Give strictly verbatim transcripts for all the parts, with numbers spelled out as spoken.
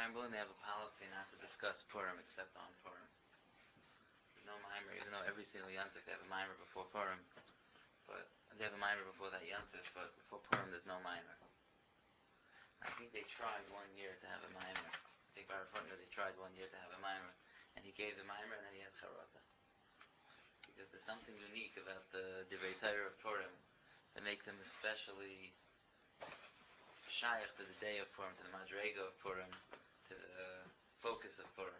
Berlin, they have a policy not to discuss Purim except on Purim. There's no Maimer, even though every single Yantif they have a Maimer before Purim, but they have a Maimer before that Yantif, but before Purim there's no Maimer. I think they tried one year to have a Maimer. I think Baruch Hutner, they tried one year to have a Maimer, and he gave the Maimer and then he had Charata. Because there's something unique about the Divrei Torah of Purim that make them especially shaykh to the day of Purim, to the Madrega of Purim, to the focus of Purim.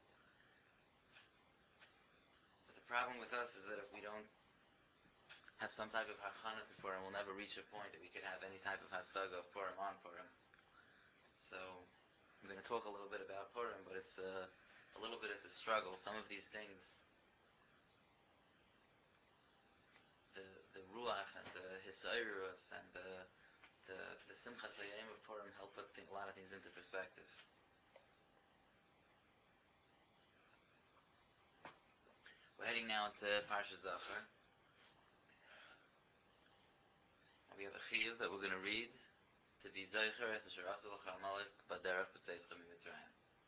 But the problem with us is that if we don't have some type of hachana to Purim, we'll never reach a point that we could have any type of hasaga of Purim on Purim. So I'm going to talk a little bit about Purim, but it's a, a little bit it's a struggle. Some of these things, the the ruach and the hisayrus and the the the simchas hayom of Purim help put a lot of things into perspective. We're heading now into Parsha Zachar. And we have a chiyuv that we're going to read to be Zeicher es asher asa l'cha Amalek baderech b'tzeischa miMitzrayim.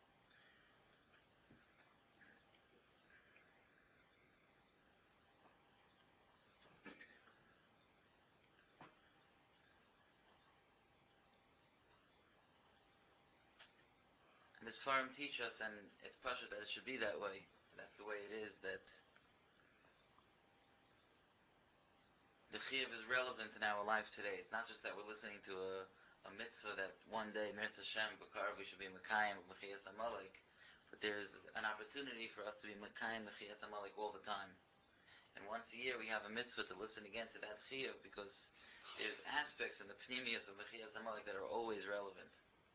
And the Sfarim teach us, and it's pasha that it should be that way. That's the way it is, that the chiyuv is relevant in our life today. It's not just that we're listening to a, a mitzvah that one day, Mirz Hashem, B'karav, we should be Mekayim, B'chiyas Amalek, but there's an opportunity for us to be Mekayim, B'chiyas Amalek all the time. And once a year we have a mitzvah to listen again to that chiyuv, because there's aspects in the pnimius of B'chiyas Amalek that are always relevant.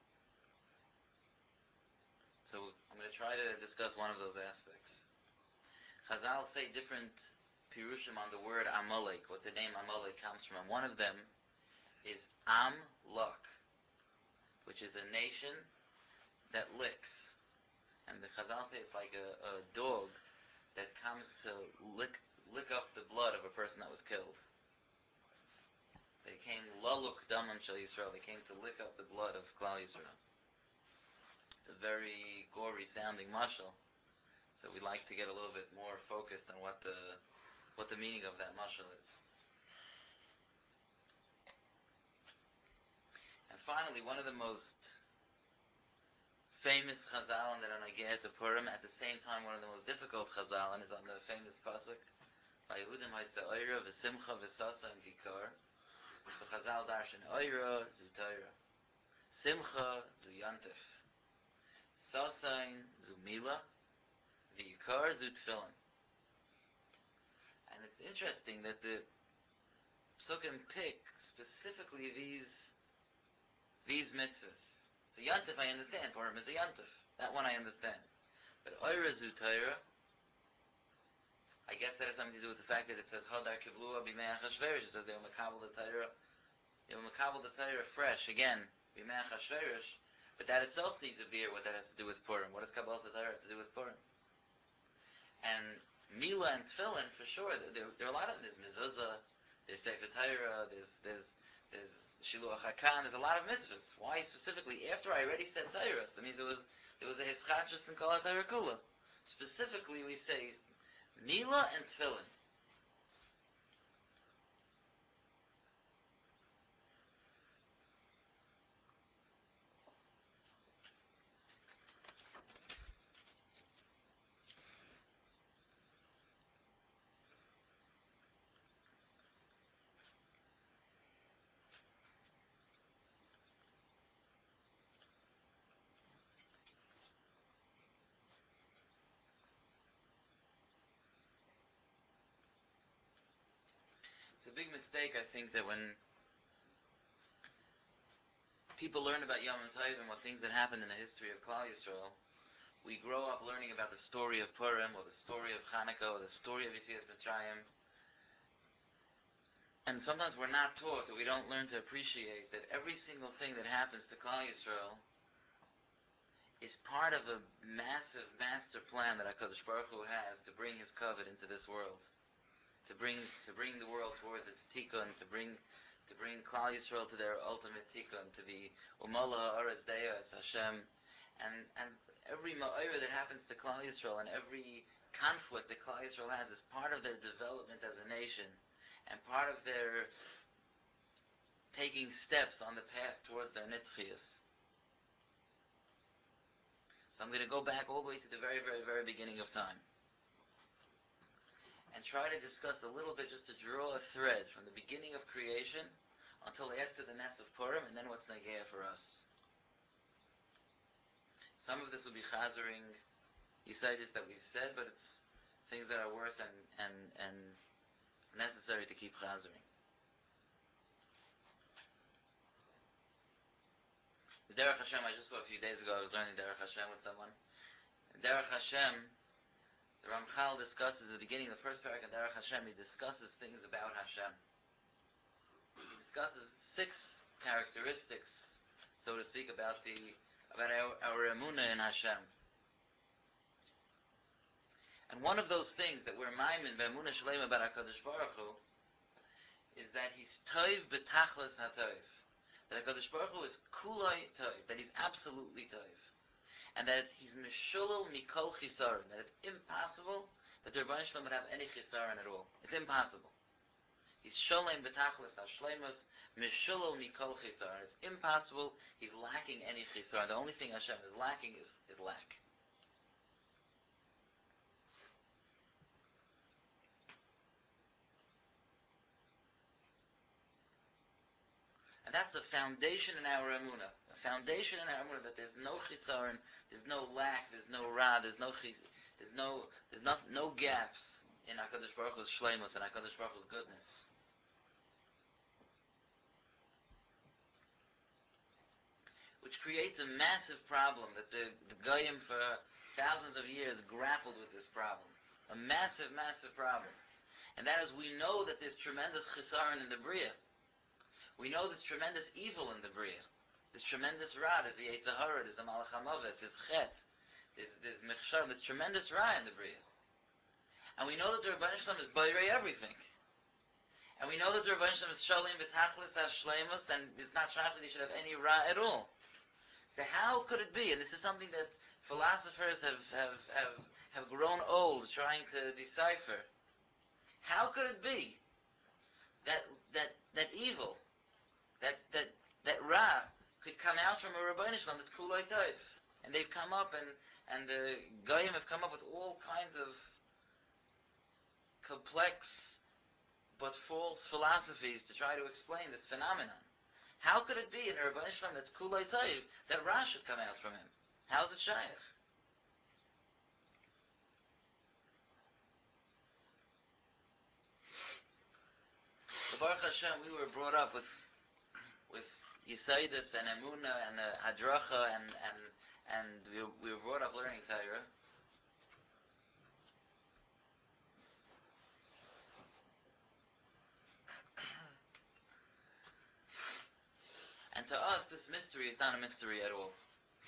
So I'm going to try to discuss one of those aspects. Chazal say different pirushim on the word Amalek, what the name Amalek comes from. And one of them is Am Lak, which is a nation that licks. And the Chazal say it's like a, a dog that comes to lick lick up the blood of a person that was killed. They came laluk damam shel Yisrael. They came to lick up the blood of Klal Yisrael. It's a very gory sounding mashal. So we'd like to get a little bit more focused on what the what the meaning of that mashal is. And finally, one of the most famous chazal in the Ranageh to Purim, at the same time one of the most difficult chazal, and is on the famous pasuk, Yehudim haista oira v'simcha v'sasa and vikar. So chazal darshan oira zu Torah, simcha zu yantif, sasain zu mila, vikar zu tefillin. And it's interesting that the psukim pick specifically these these mitzvahs. So yantif I understand, Purim is a yantif. That one I understand. But oira zu Torah, I guess that has something to do with the fact that it says Hadar Kivlua B'mei Achashverosh. It says they were Makabel the Torah. They were Makabel the Torah fresh again B'mei Achashverosh. But that itself needs a beer. What that has to do with Purim? What does Kabbalah the Torah have to do with Purim? And Mila and Tefillin for sure. There, there are a lot of them. There's Mezuzah. There's Sefer Torah. There's there's there's Shiluach Hakan. There's a lot of mitzvahs. Why specifically? After I already said Torah, that means there was there was a Hischachus in Kol Torah Kula. Specifically, we say Mila and Tefillin. It's a big mistake, I think, that when people learn about Yom Tov and what things that happened in the history of Klal Yisrael, we grow up learning about the story of Purim, or the story of Hanukkah, or the story of Yetzias Mitzrayim. And sometimes we're not taught, or we don't learn to appreciate that every single thing that happens to Klal Yisrael is part of a massive master plan that HaKadosh Baruch Hu has to bring His covet into this world. To bring to bring the world towards its tikkun, to bring to bring Klal Yisrael to their ultimate tikkun, to be Umala Aretz Deya as Hashem. And and every ma'ira that happens to Klal Yisrael and every conflict that Klal Yisrael has is part of their development as a nation and part of their taking steps on the path towards their nitzchias. So I'm going to go back all the way to the very, very, very beginning of time and try to discuss a little bit, just to draw a thread from the beginning of creation until after the Ness of Purim, and then what's Nageya for us. Some of this will be chazering Yisaitis that we've said, but it's things that are worth and, and, and necessary to keep chazering. The Derech Hashem, I just saw a few days ago, I was learning Derech Hashem with someone. In Derech Hashem, the Ramchal discusses at the beginning, the first parak in Derech Hashem, he discusses things about Hashem. He discusses six characteristics, so to speak, about the about our, our emunah in Hashem. And one of those things that we're maimin be'emunah shleima about HaKadosh Baruch Hu is that he's toiv b'tachlis hatoiv. That HaKadosh Baruch Hu is kulai toiv, that he's absolutely toiv. And that it's, he's mishulul mikol chisaron, that it's impossible that the Rebbeinu Shalom would have any chisaron at all. It's impossible. He's sholem b'tachlis hashleimus, mishulul mikol chisaron. It's impossible. He's lacking any chisaron. The only thing Hashem is lacking is, is lack. And that's a foundation in our emunah. A foundation in our emunah that there's no chisaron, there's no lack, there's no ra, there's no chis, there's no there's no, no gaps in HaKadosh Baruch Hu's shleimus and HaKadosh Baruch Hu's goodness. Which creates a massive problem that the, the Goyim for thousands of years grappled with this problem. A massive, massive problem. And that is, we know that there's tremendous chisaron in the Bria. We know there's tremendous evil in the Bria. There's tremendous ra, there's the Yetzer Hara, there's the Malach HaMaves, there's Chet, there's, there's Mechshar, there's tremendous ra in the Bria. And we know that the Rebbeinu Shalom is Bayrei everything. And we know that the Rebbeinu Shalom is Shalem B'tachlis HaShleimus, and it's not shayach that he should have any ra at all. So how could it be? And this is something that philosophers have, have, have, have grown old trying to decipher. How could it be that that that evil, that that that ra could come out from a Rebbeinu Shalom that's kulei tov? And they've come up and and the Goyim have come up with all kinds of complex but false philosophies to try to explain this phenomenon. How could it be in a Rebbeinu Shalom that's kulei tov that ra should come out from him? How is it shayach? So Baruch Hashem, we were brought up with with Yisaidus and Emunah and uh, Hadracha and and and we were, we were brought up learning Torah. And to us, this mystery is not a mystery at all,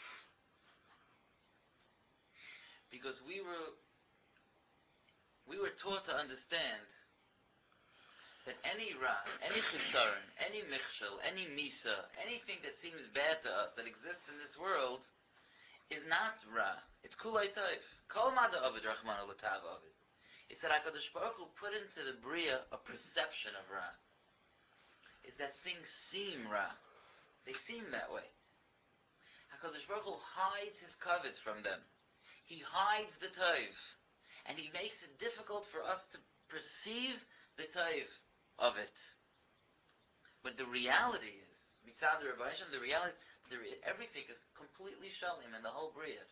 because we were we were taught to understand that any ra, any chisaron, any michshel, any misa, anything that seems bad to us that exists in this world is not ra. It's kulei tov. Kol mada avid rachmana l'tav avid. It's that HaKadosh Baruch Hu put into the bria a perception of ra. Is that things seem ra. They seem that way. HaKadosh Baruch Hu hides his kavod from them. He hides the tov. And he makes it difficult for us to perceive the tov of it. But the reality is, mitzad Rebbeinu Shalom, the reality is, the, everything is completely shalim in the whole bria.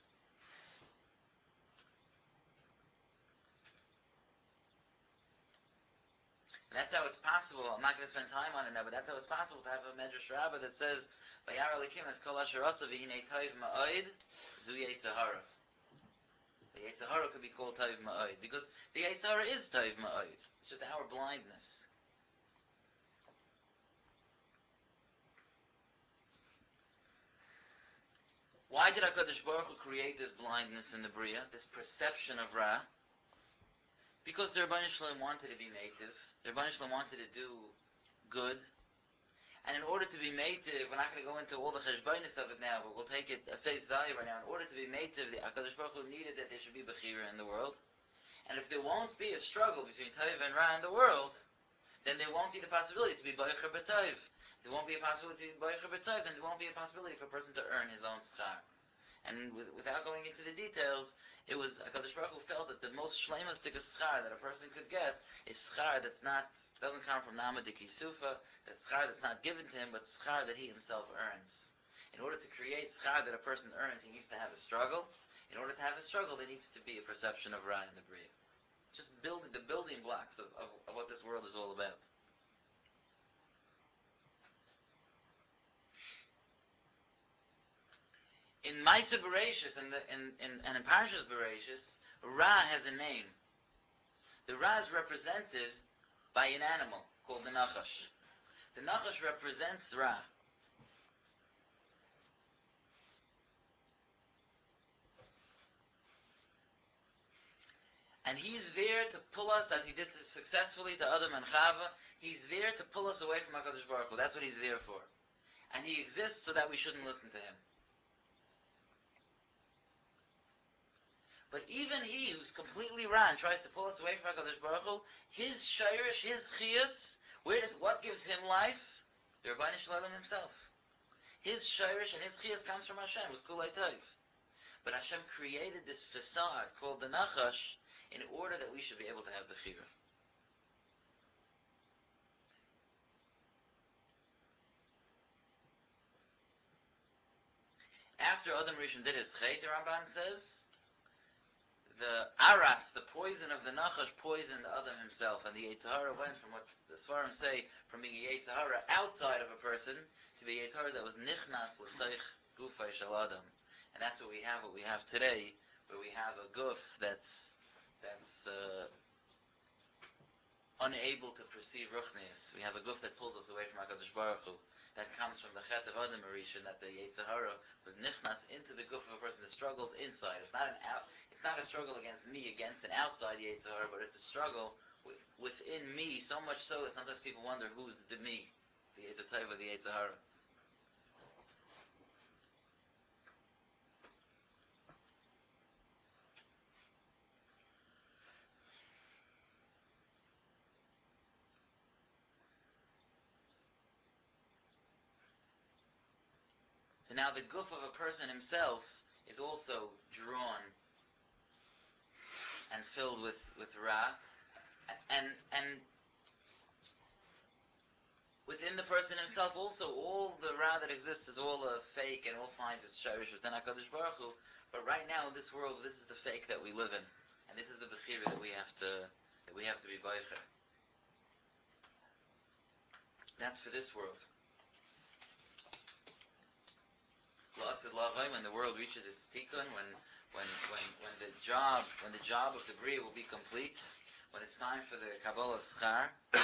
And that's how it's possible. I'm not going to spend time on it now, but that's how it's possible to have a Medrash Rabbah that says, "Vayar Elikim es kol asher asa v'hinei toiv ma'od zu Yetzer Hara." The Yetzer Hara could be called toiv ma'od because the Yetzer Hara is toiv ma'od. It's just our blindness. Why did HaKadosh Baruch Hu create this blindness in the Bria, this perception of Ra? Because the Rebbeinu Shalom wanted to be native. The Rebbeinu Shalom wanted to do good. And in order to be mative, we're not going to go into all the cheshbonis of it now, but we'll take it at face value right now. In order to be mative, the HaKadosh Baruch Hu needed that there should be bechira in the world. And if there won't be a struggle between Tov and Ra in the world, then there won't be the possibility to be Boicher B'Tov. If there won't be a possibility to be Boicher B'Tov, then there won't be a possibility for a person to earn his own schar. And with, without going into the details, it was HaKadosh Baruch Hu felt that the most shleimastic schar that a person could get is schar that's not, doesn't come from Nama de Kisufa, that's schar that's not given to him, but schar that he himself earns. In order to create schar that a person earns, he needs to have a struggle. In order to have a struggle, there needs to be a perception of Ra in the Bria. Just building the building blocks of, of, of what this world is all about. In Maisa Bereshis and, in, in, and in Parshas Bereshis, Ra has a name. The Ra is represented by an animal called the Nachash. The Nachash represents Ra. And he's there to pull us, as he did successfully to Adam and Chava, he's there to pull us away from HaKadosh Baruch Hu. That's what he's there for. And he exists so that we shouldn't listen to him. But even he who's completely Ra and tries to pull us away from HaKadosh Baruch Hu, his shayrish, his chiyus, where does, what gives him life? The Rebbeinu Shalom himself. His shayrish and his chiyus comes from Hashem, was Kulei Tov. But Hashem created this facade called the Nachash in order that we should be able to have Bechira. After Adam Rishon did his chet, the Ramban says, the aras, the poison of the Nachash, poisoned Adam himself, and the Yetzer Hara went from what the Svarim say, from being a Yetzer Hara outside of a person, to be a Yetzer Hara that was nichnas l'seich gufay shel Adam. And that's what we have, what we have today, where we have a guf that's, that's, uh, unable to perceive ruchnius. We have a guf that pulls us away from HaKadosh Baruch Hu. That comes from the chet of Adam Arishan, that the Yetzer Hara was nichnas into the guf of a person that struggles inside. It's not an out, it's not a struggle against me, against an outside Yetzer Hara, but it's a struggle with, within me, so much so that sometimes people wonder who's the me, the Yetzer Tov or the Yetzer Hara. So now the guf of a person himself is also drawn and filled with, with Ra, and, and within the person himself also, all the Ra that exists is all a fake and all finds its shirish within HaKadosh Baruch Hu. But right now in this world, this is the fake that we live in. And this is the Bechira that we have to that we have to be Beicher. That's for this world. When the world reaches its tikkun, when when when when the job when the job of the Bria will be complete, when it's time for the Kabbalah of Schar,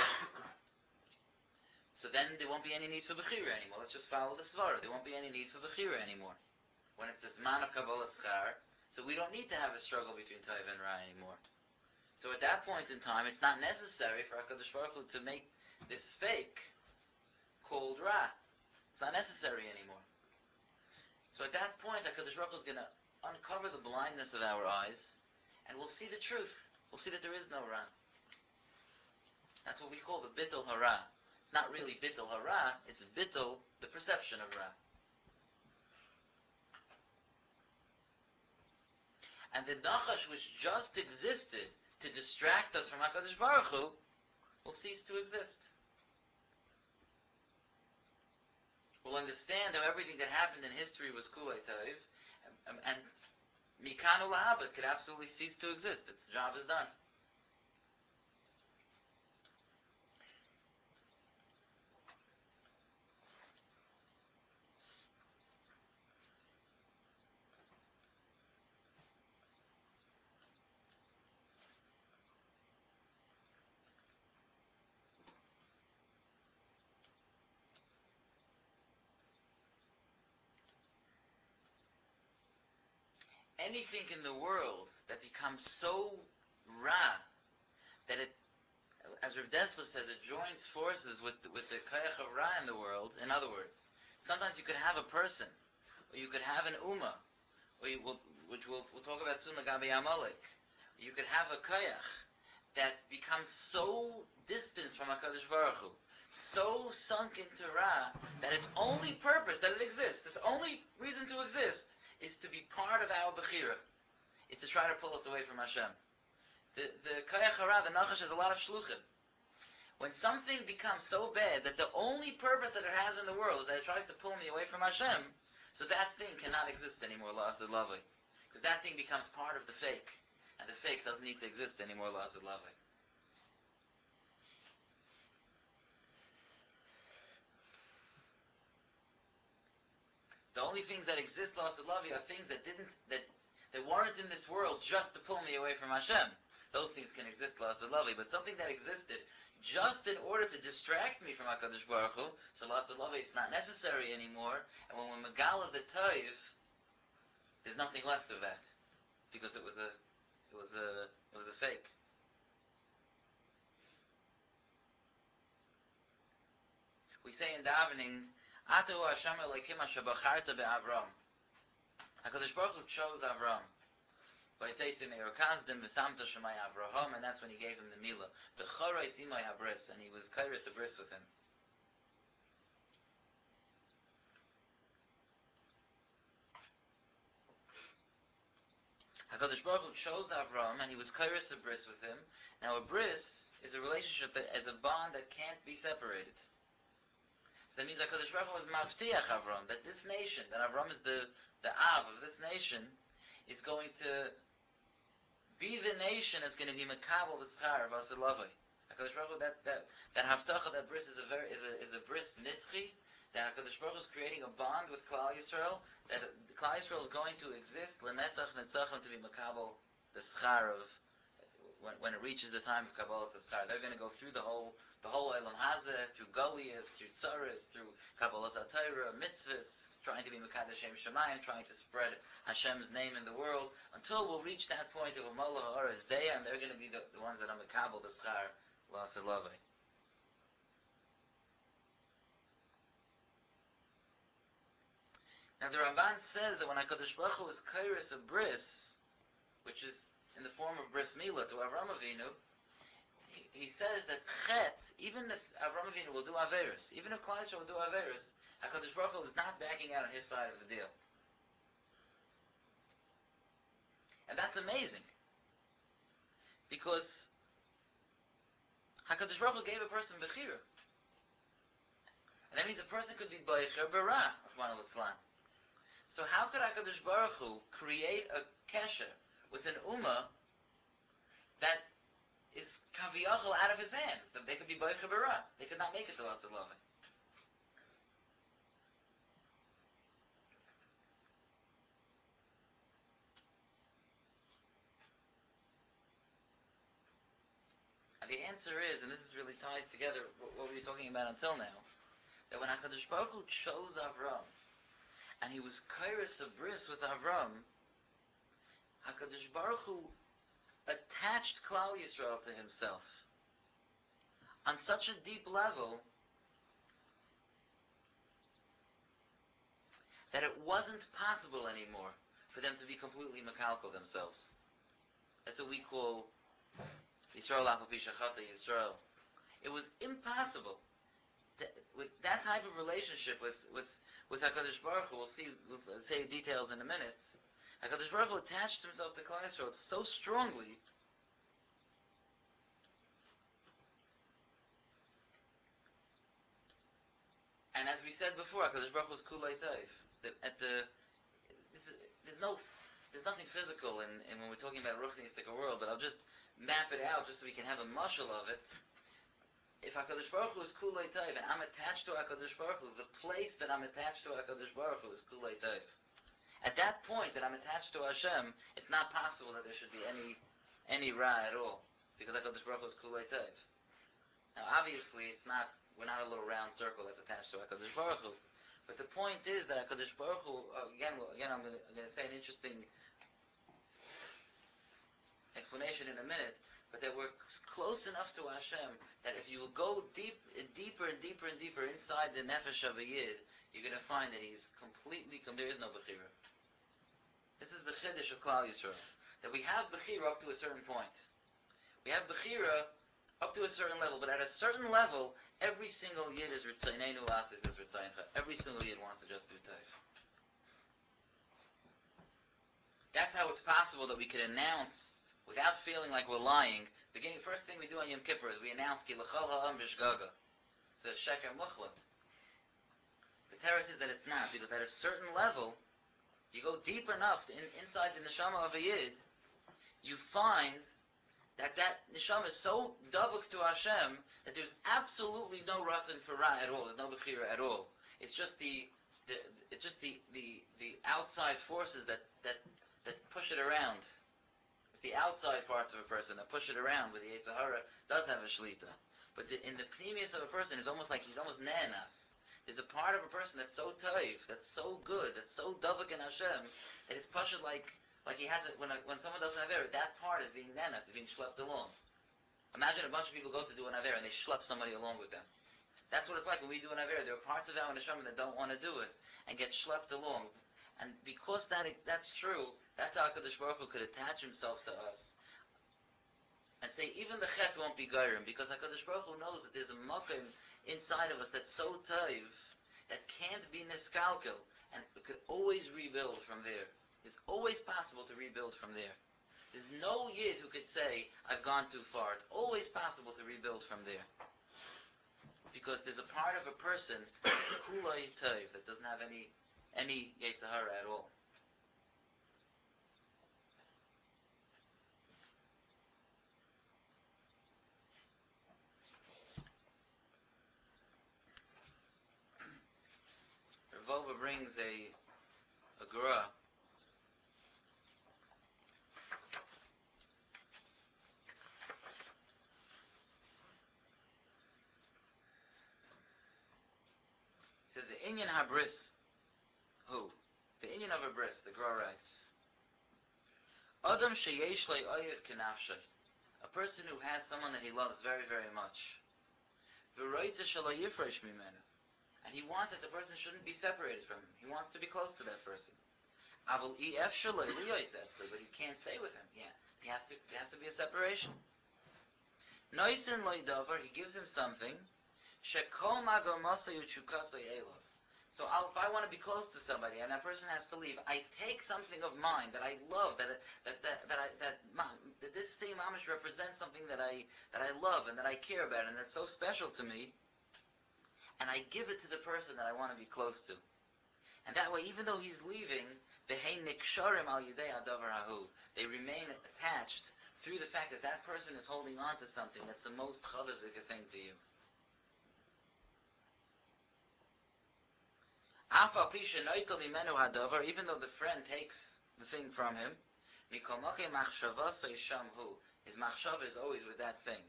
so then there won't be any need for Bechira anymore. Let's just follow the Svara. There won't be any need for Bechira anymore. When it's this man of Kabbalah Schar, so we don't need to have a struggle between Tov and Ra anymore. So at that point in time, it's not necessary for HaKadosh Baruch Hu to make this fake called Ra. It's not necessary anymore. So at that point, HaKadosh Baruch Hu is going to uncover the blindness of our eyes, and we'll see the truth. We'll see that there is no Ra. That's what we call the Bittul Hara. It's not really Bittul Hara, it's Bittul, the perception of Ra. And the Nachash which just existed to distract us from HaKadosh Baruch Hu will cease to exist. We'll understand how everything that happened in history was Kulei Tov, and, and Mikan Ulahabad could absolutely cease to exist. Its job is done. Anything in the world that becomes so ra that it, as Rav Dessler says, it joins forces with the, with the Kayach of Ra in the world. In other words, sometimes you could have a person, or you could have an Ummah, or you will, which we'll, we'll talk about soon, like Gabi Amalek. You could have a Kayach that becomes so distant from HaKadosh Baruch Hu, so sunk into Ra, that its only purpose, that it exists, its only reason to exist, is to be part of our Bechira, is to try to pull us away from Hashem. The, the Kayach HaRa, the Nachash, has a lot of shluchim. When something becomes so bad that the only purpose that it has in the world is that it tries to pull me away from Hashem, so that thing cannot exist anymore, La'asad Lavai. Because that thing becomes part of the fake, and the fake doesn't need to exist anymore, La'asad Lavai. The only things that exist, La'asad Lavai, are things that didn't, that, that weren't in this world just to pull me away from Hashem. Those things can exist, La'asad Lavai, but something that existed just in order to distract me from HaKadosh Baruch Hu, so La'asad Lavai, it's not necessary anymore, and when we're Megala the Toiv, there's nothing left of that, because it was a, it was a, it was a fake. We say in davening, Atahu Hashem Elokim asher bacharta be'Avram. HaKadosh Baruch Hu chose Avram. And that's when he gave him the Milah. And he was kairos a bris with him. HaKadosh Baruch Hu chose Avram, and he was kairos a bris with him. Now a bris is a relationship that, as a bond that can't be separated. So that means HaKadosh Baruch Hu was mavtiach Avram, that this nation, that Avram is the, the Av of this nation, is going to be the nation that's going to be makabel the schar of Asad Lavai. HaKadosh Baruch Hu, that, that, that haftacha, that bris is a very, is a, is a bris nitzchi, that HaKadosh Baruch Hu is creating a bond with Klal Yisrael, that Klal Yisrael is going to exist, lenetzach netzachim, to be makabel the schar of, when, when it reaches the time of Kabbalah Saschar. They're going to go through the whole, the whole Elam Hazeh, through Golias, through Tzaras, through Kabbalah Satira, mitzvahs, trying to be Mekadosh Shem Shemayim, trying to spread Hashem's name in the world, until we'll reach that point of Amola Ha'oraz Deya, and they're going to be the, the ones that are Mekabel the Schar, La'asad Lavai. Now the Ramban says that when HaKadosh Baruch Hu was Kairos of Bris, which is in the form of Bris Milah to Avram Avinu, he, he says that Chet, even if Avram Avinu will do Averis, even if Klal Yisrael will do Averis, HaKadosh Baruch Hu is not backing out on his side of the deal. And that's amazing. Because HaKadosh Baruch Hu gave a person Bechira. And that means a person could be Beicher Bara, Rahman al-Itzlan. So how could HaKadosh Baruch Hu create a kesher with an ummah that is kaviyachal out of his hands, that they could be Beicher Bara? They could not make it to Asad Lavai. And the answer is, and this is really ties together what we were talking about until now, that when HaKadosh Baruch Hu chose Avram, and he was kairos a bris with Avram, HaKadosh Baruch Hu attached Klal Yisrael to himself on such a deep level that it wasn't possible anymore for them to be completely makalkal themselves. That's what we call Yisrael Afal Pi Shechata Yisrael. It was impossible. To, with that type of relationship with, with, with HaKadosh Baruch Hu, we'll see, we'll say details in a minute, HaKadosh Baruch Hu attached himself to Klal Yisrael so strongly and as we said before, HaKadosh Baruch Hu is Kulei Tov. At the, this is, there's no, there's nothing physical in, in when we're talking about Ruchnistic world, but I'll just map it out just so we can have a mashal of it. If HaKadosh Baruch Hu is Kulei Tov, and I'm attached to HaKadosh Baruch Hu, the place that I'm attached to HaKadosh Baruch Hu is Kulei Tov. At that point that I'm attached to Hashem, it's not possible that there should be any any Ra at all, because HaKadosh Baruch Hu is Kulei Tov. Now obviously it's not, we're not a little round circle that's attached to HaKadosh Baruch Hu, but the point is that HaKadosh Baruch Hu, again, again I'm going to say an interesting explanation in a minute, but that we're close enough to Hashem that if you will go deep, deeper and deeper and deeper inside the nefesh of a yid, you're going to find that he's completely, there is no bechira. This is the chiddush of Klal Yisrael, that we have bechira up to a certain point. We have bechira up to a certain level, but at a certain level, every single yid is ritzaynenu asis is ritzayncha. Every single yid wants to just do taif. That's how it's possible that we can announce, without feeling like we're lying, beginning, first thing we do on Yom Kippur is we announce ki l'chol ha'am b'shgaga. It's a sheker muchlat. The teretz is that it's not, because at a certain level, you go deep enough to in, inside the neshama of a yid, you find that that neshama is so davuk to Hashem that there's absolutely no ratzon for ra at all. There's no bechira at all. It's just the, the it's just the, the, the outside forces that, that that push it around. It's the outside parts of a person that push it around, where the Yetzer Hara does have a shlita. But the, in the pneumius of a person, it's almost like he's almost ne'enas. There's a part of a person that's so toiv, that's so good, that's so davuk in Hashem, that it's pushed like like he has it when a, when someone does an aver, that part is being ne'enas, is being schlepped along. Imagine a bunch of people go to do an aver and they schlep somebody along with them. That's what it's like when we do an aver. There are parts of our neshama that don't want to do it and get schlepped along. And because that that's true, that's how HaKadosh Baruch Hu could attach himself to us and say, even the chet won't be gairim, because HaKadosh Baruch Hu knows that there's a makom inside of us that's so taiv, that can't be niskalkel, and it could always rebuild from there. It's always possible to rebuild from there. There's no yid who could say, I've gone too far. It's always possible to rebuild from there. Because there's a part of a person, kulay taiv, that doesn't have any any Yetzer Hara at all. Rav Wolbe brings a a gra. He says the Inyan Habris. Who? The Inyan of a bris. The gra writes. Adam sheyesh lei oyev kenafshay. A person who has someone that he loves very, very much. V'roitze shalai yifresh mimenu. And he wants that the person shouldn't be separated from him. He wants to be close to that person. Avol ef shalai liyoisetzli, but he can't stay with him. Yeah, he has to. There has to be a separation. Noisin loidavar, he gives him something. Shekol magomasa yuchukasei elov. So I'll, if I want to be close to somebody and that person has to leave, I take something of mine that I love, that that that that, I, that, that this thing mamish represents something that I that I love and that I care about and that's so special to me, and I give it to the person that I want to be close to. And that way, even though he's leaving, they remain attached through the fact that that person is holding on to something that's the most chavivdik thing to you. Even though the friend takes the thing from him, his machshava is always with that thing.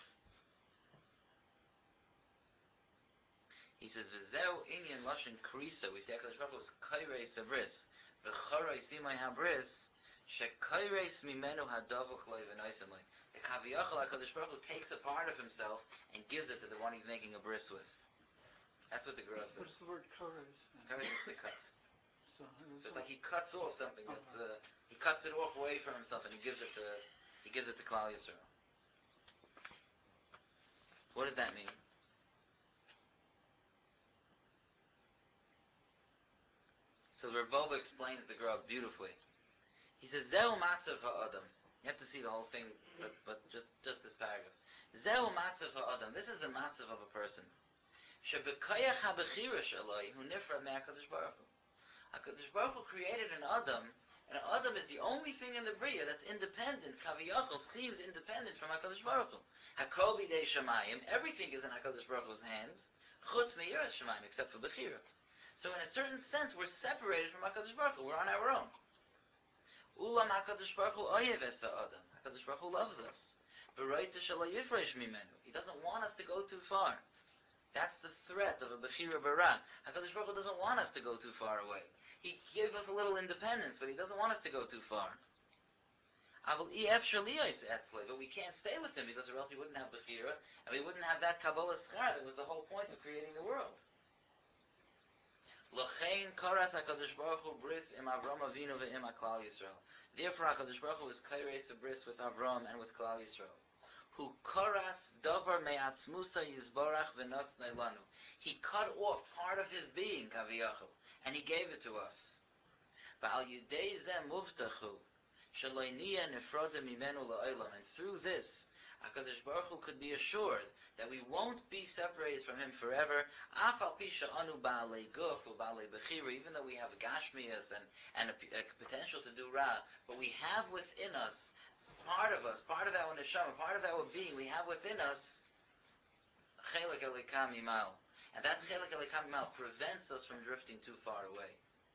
He says, "V'zeu inyan lashon krisa." We say HaKadosh Baruch Hu was kairei sabris, v'charei simay habris, shekaireis mimenu hadavuch loy v'noisen loy. The kaviyachal HaKadosh Baruch Hu takes a part of himself and gives it to the one he's making a bris with. That's what the Gra says. What does the word kares? Kares means to cut. So, So it's like he cuts off something that's uh, he cuts it off away from himself and he gives it to he gives it to Klal Yisrael. What does that mean? So Rav Wolbe explains the Gra beautifully. He says, Zeu matzav ha'adam. You have to see the whole thing, but, but just, just this paragraph. Zeu matzav ha'adam. This is the matzav of a person. Shebekayach ha'bechira shaloi hu nifrad me'HaKadosh Baruch Hu. HaKadosh Baruch Hu created an Adam, and an Adam is the only thing in the Bria that's independent. Kaviyachol seems independent from HaKadosh Baruch Hu. Hakol b'dei shamayim. Everything is in HaKadosh Baruch Hu's hands. Chutz me'iras shamayim, except for bechira. So in a certain sense, we're separated from HaKadosh Baruch Hu. We're on our own. Ulam HaKadosh Baruch Hu oyev es ha'adam. HaKadosh Baruch Hu loves us. V'roitze shelo yifresh mimenu. He doesn't want us to go too far. That's the threat of a bechira bara. HaKadosh Baruch Hu doesn't want us to go too far away. He gave us a little independence, but He doesn't want us to go too far. Aval ef shaliyos etzle, but we can't stay with him because or else he wouldn't have bechira, and we wouldn't have that kabbalah schar that was the whole point of creating the world. L'chein karas Hakadosh Baruch Hu bris im Avram Avinu ve'im Klal Yisrael. Therefore, Hakadosh Baruch Hu was kaires a bris with Avram and with Klal Yisrael. Who karas davar me'atzmusa yizbarach v'notznei lanu. He cut off part of his being, kaviyachol, and he gave it to us. V'al yidei zeh muvtachu shaloi niyeh nefroda mimenu la'olam. And through this, HaKadosh Baruch Hu could be assured that we won't be separated from Him forever. Af al pi she'anu ba'alei guf u'ba'alei bechira, even though we have gashmias and, and a, a potential to do ra, but we have within us, part of us, part of our neshama, part of our being, we have within us chelek elikam imal. And that chelek elikam imal prevents us from drifting too far away.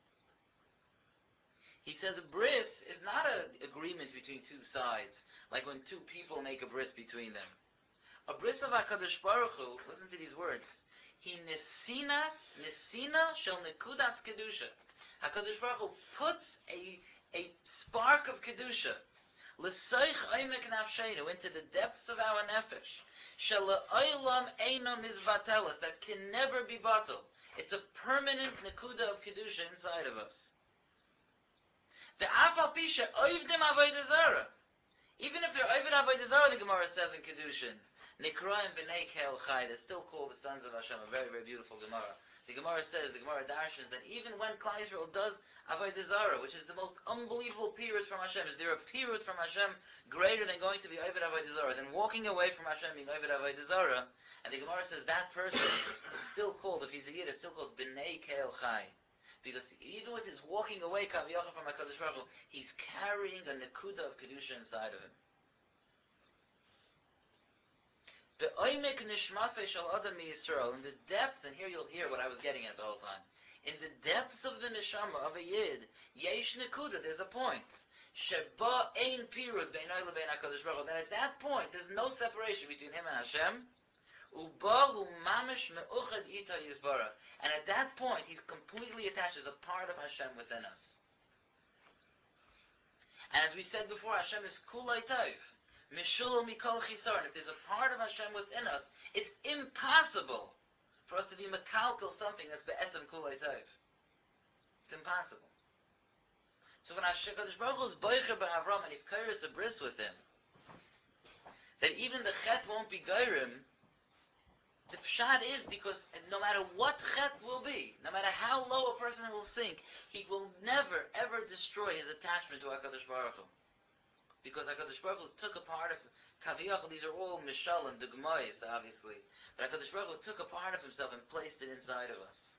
He says a bris is not an agreement between two sides, like when two people make a bris between them. A bris of HaKadosh Baruch Hu, listen to these words, He nesinas, nesina shel nekudas kedusha. HaKadosh Baruch Hu puts a, a spark of kedusha, l'soich oimek nafsheinu, into the depths of our nefesh, shel oilam einam izbatelas, that can never be bottled. It's a permanent nekuda of kedusha inside of us. Ve'afal pisha oivdim avodah zarah. Even if they're oived avodah zarah, the Gemara says in Kedushin, Nikroim b'nei kel chai, they're still called the sons of Hashem. A very, very beautiful Gemara. The Gemara says, the Gemara darshans, that even when Klal Yisrael does avodah zarah, which is the most unbelievable period from Hashem, is there a period from Hashem greater than going to be oived avodah zarah, than walking away from Hashem being oived avodah zarah? And the Gemara says that person is still called, if he's a yid, is still called b'nei kel chai. Because even with his walking away kaviyachah from HaKadosh Baruch Hu, he's carrying a nekuda of kedusha inside of him. Be'oimek nishmasei shel adam miYisrael, in the depths, and here you'll hear what I was getting at the whole time. In the depths of the neshama of a yid, yesh nekuda, there's a point. Sheba ein pirud beinai lebein HaKadosh Baruch Hu. Then at that point, there's no separation between him and Hashem. Ubahu mamish me'uchad ita yizbarach. And at that point, he's completely attached as a part of Hashem within us. And as we said before, Hashem is kulay tov. Mishulu mikol chisar. And if there's a part of Hashem within us, it's impossible for us to be mekalkel something that's be'etzem kulay tov. It's impossible. So when HaKadosh Baruch Hu is boicher be'Avram and he's kairos a bris with him, that even the chet won't be gairim. The pshat is because no matter what chet will be, no matter how low a person will sink, he will never ever destroy his attachment to HaKadosh Baruch Hu. Because HaKadosh Baruch Hu took a part of Kaviyachal, these are all Mishal and Dugmayis, obviously. But HaKadosh Baruch Hu took a part of himself and placed it inside of us.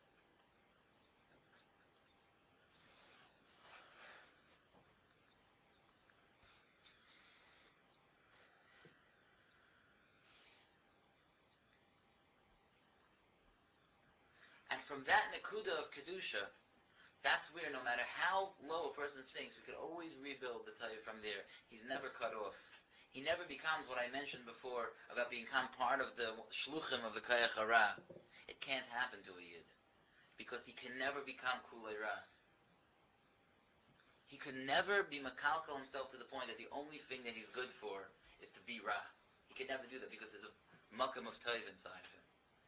And from that Nakuda of Kedusha, that's where no matter how low a person sinks, we could always rebuild the Tayyah from there. He's never cut off. He never becomes what I mentioned before about becoming part of the shluchim of the Kayach Hara. It can't happen to a Yid. Because he can never become Kulei Ra. He could never be Makalkal himself to the point that the only thing that he's good for is to be Ra. He could never do that because there's a makam of Taiv inside of him.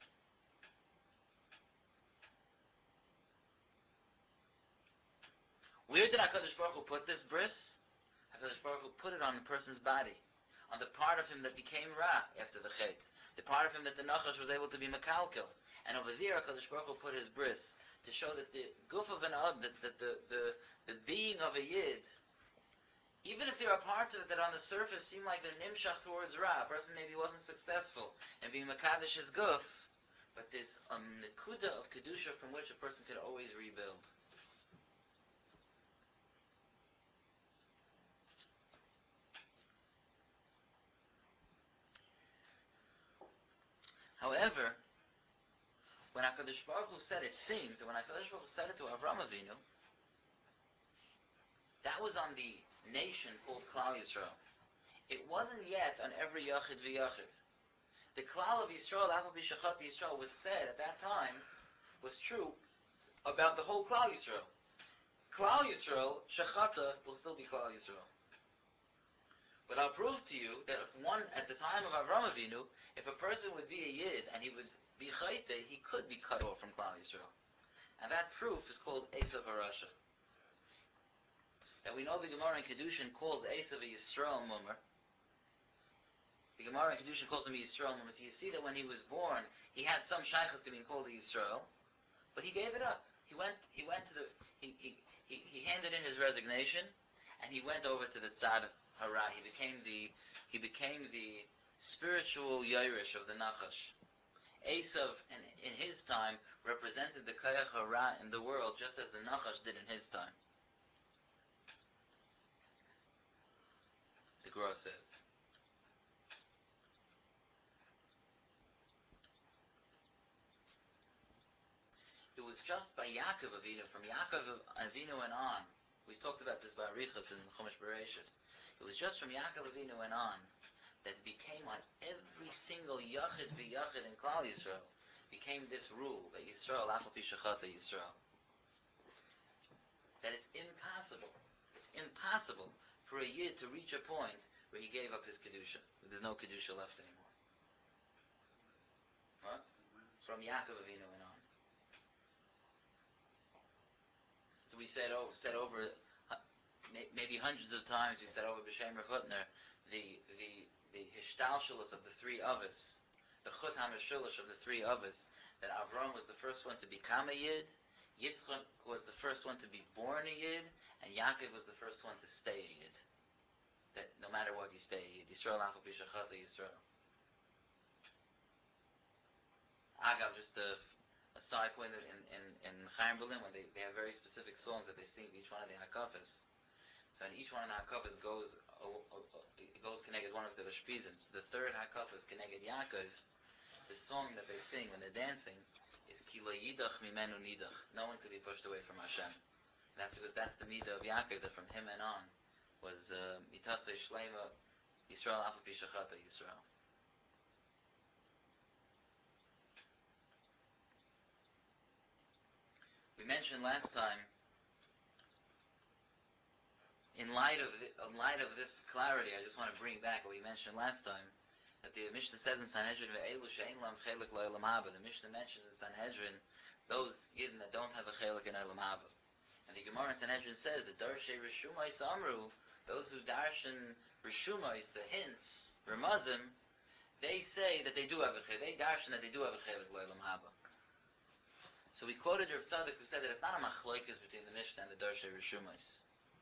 Where did HaKadosh Baruch Hu put this bris? HaKadosh Baruch Hu put it on the person's body, on the part of him that became Ra after the Chet, the part of him that the Nachash was able to be Makalkal. And over there, HaKadosh Baruch Hu put his bris to show that the guf of an ad, that, that the, the, the being of a Yid, even if there are parts of it that on the surface seem like they're nimshach towards Ra, a person maybe wasn't successful in being Makadish his guf, but there's a nekuda of Kedusha from which a person can always rebuild. However, when HaKadosh Baruch Hu said, it seems that when HaKadosh Baruch Hu said it to Avram Avinu, that was on the nation called Klal Yisrael. It wasn't yet on every Yachid v'Yachid. The Klal of Yisrael, Afal B'Shachat Yisrael, was said at that time, was true about the whole Klal Yisrael. Klal Yisrael, Shachata, will still be Klal Yisrael. But I'll prove to you that if one, at the time of Avram Avinu, if a person would be a Yid and he would be Chayte, he could be cut off from Klal Yisrael. And that proof is called Esav HaRasha. That we know the Gemara in Kedushin calls Esav a Yisrael Mummer. The Gemara in Kedushin calls him a Yisrael Mummer. So you see that when he was born, he had some shaykhs to being called a Yisrael, but he gave it up. He went, he went to the, he, he, he, he handed in his resignation, and he went over to the Tzad Hara. He became the, he became the spiritual Yairish of the Nachash. Esav, in, in his time, represented the Kayach Hara in the world, just as the Nachash did in his time. The Gra says. It was just by Yaakov Avinu, from Yaakov Avinu and on, we've talked about this by Arichas in Chumash Bereshis, it was just from Yaakov Avinu and on that it became on every single Yachid v'Yachid in Klal Yisrael, became this rule, that Yisrael, Afal Pi Shechata Yisrael. That it's impossible, it's impossible for a Yid to reach a point where he gave up his Kedusha, where there's no Kedusha left anymore. What? From Yaakov Avinu and on. So we said over, said over, maybe hundreds of times. We said over b'Shem Rav Hutner, the the the hishtalshelus of the three avos, the chut hamishulush of the three avos. That Avram was the first one to become a yid, Yitzchak was the first one to be born a yid, and Yaakov was the first one to stay a yid. That no matter what, you stay a yid. Yisrael afal pi shechata Yisrael. Agav, just a a side point in in in Chaim Berlin, when they, they have very specific songs that they sing each one of the hakafas. So in each one of the hakafas goes oh, oh, oh, it goes connected one of the Rashpizins. The third hakafas connected Yaakov. The song that they sing when they're dancing is Ki lo yidach mimenu nidach. No one could be pushed away from Hashem. And that's because that's the midah of Yaakov, that from him and on was mitasei uh, shleima Yisrael afal pi shechata Yisrael. We mentioned last time, in light of the, in light of this clarity, I just want to bring back what we mentioned last time, that the Mishnah says in Sanhedrin, "Ve'elu she'ein lam chelik lo'elam haba." The Mishnah mentions in Sanhedrin those yidden that don't have a chelik in olam haba, and the Gemara in Sanhedrin says that darshei rishumais amru, those who darshan rishumais, the hints, remazim, they say that they do have a chelik. They darshan that they do have a chelik lo'elam haba. So we quoted Rav Tzadok, who said that it's not a machlokes between the Mishnah and the darshei rishumais.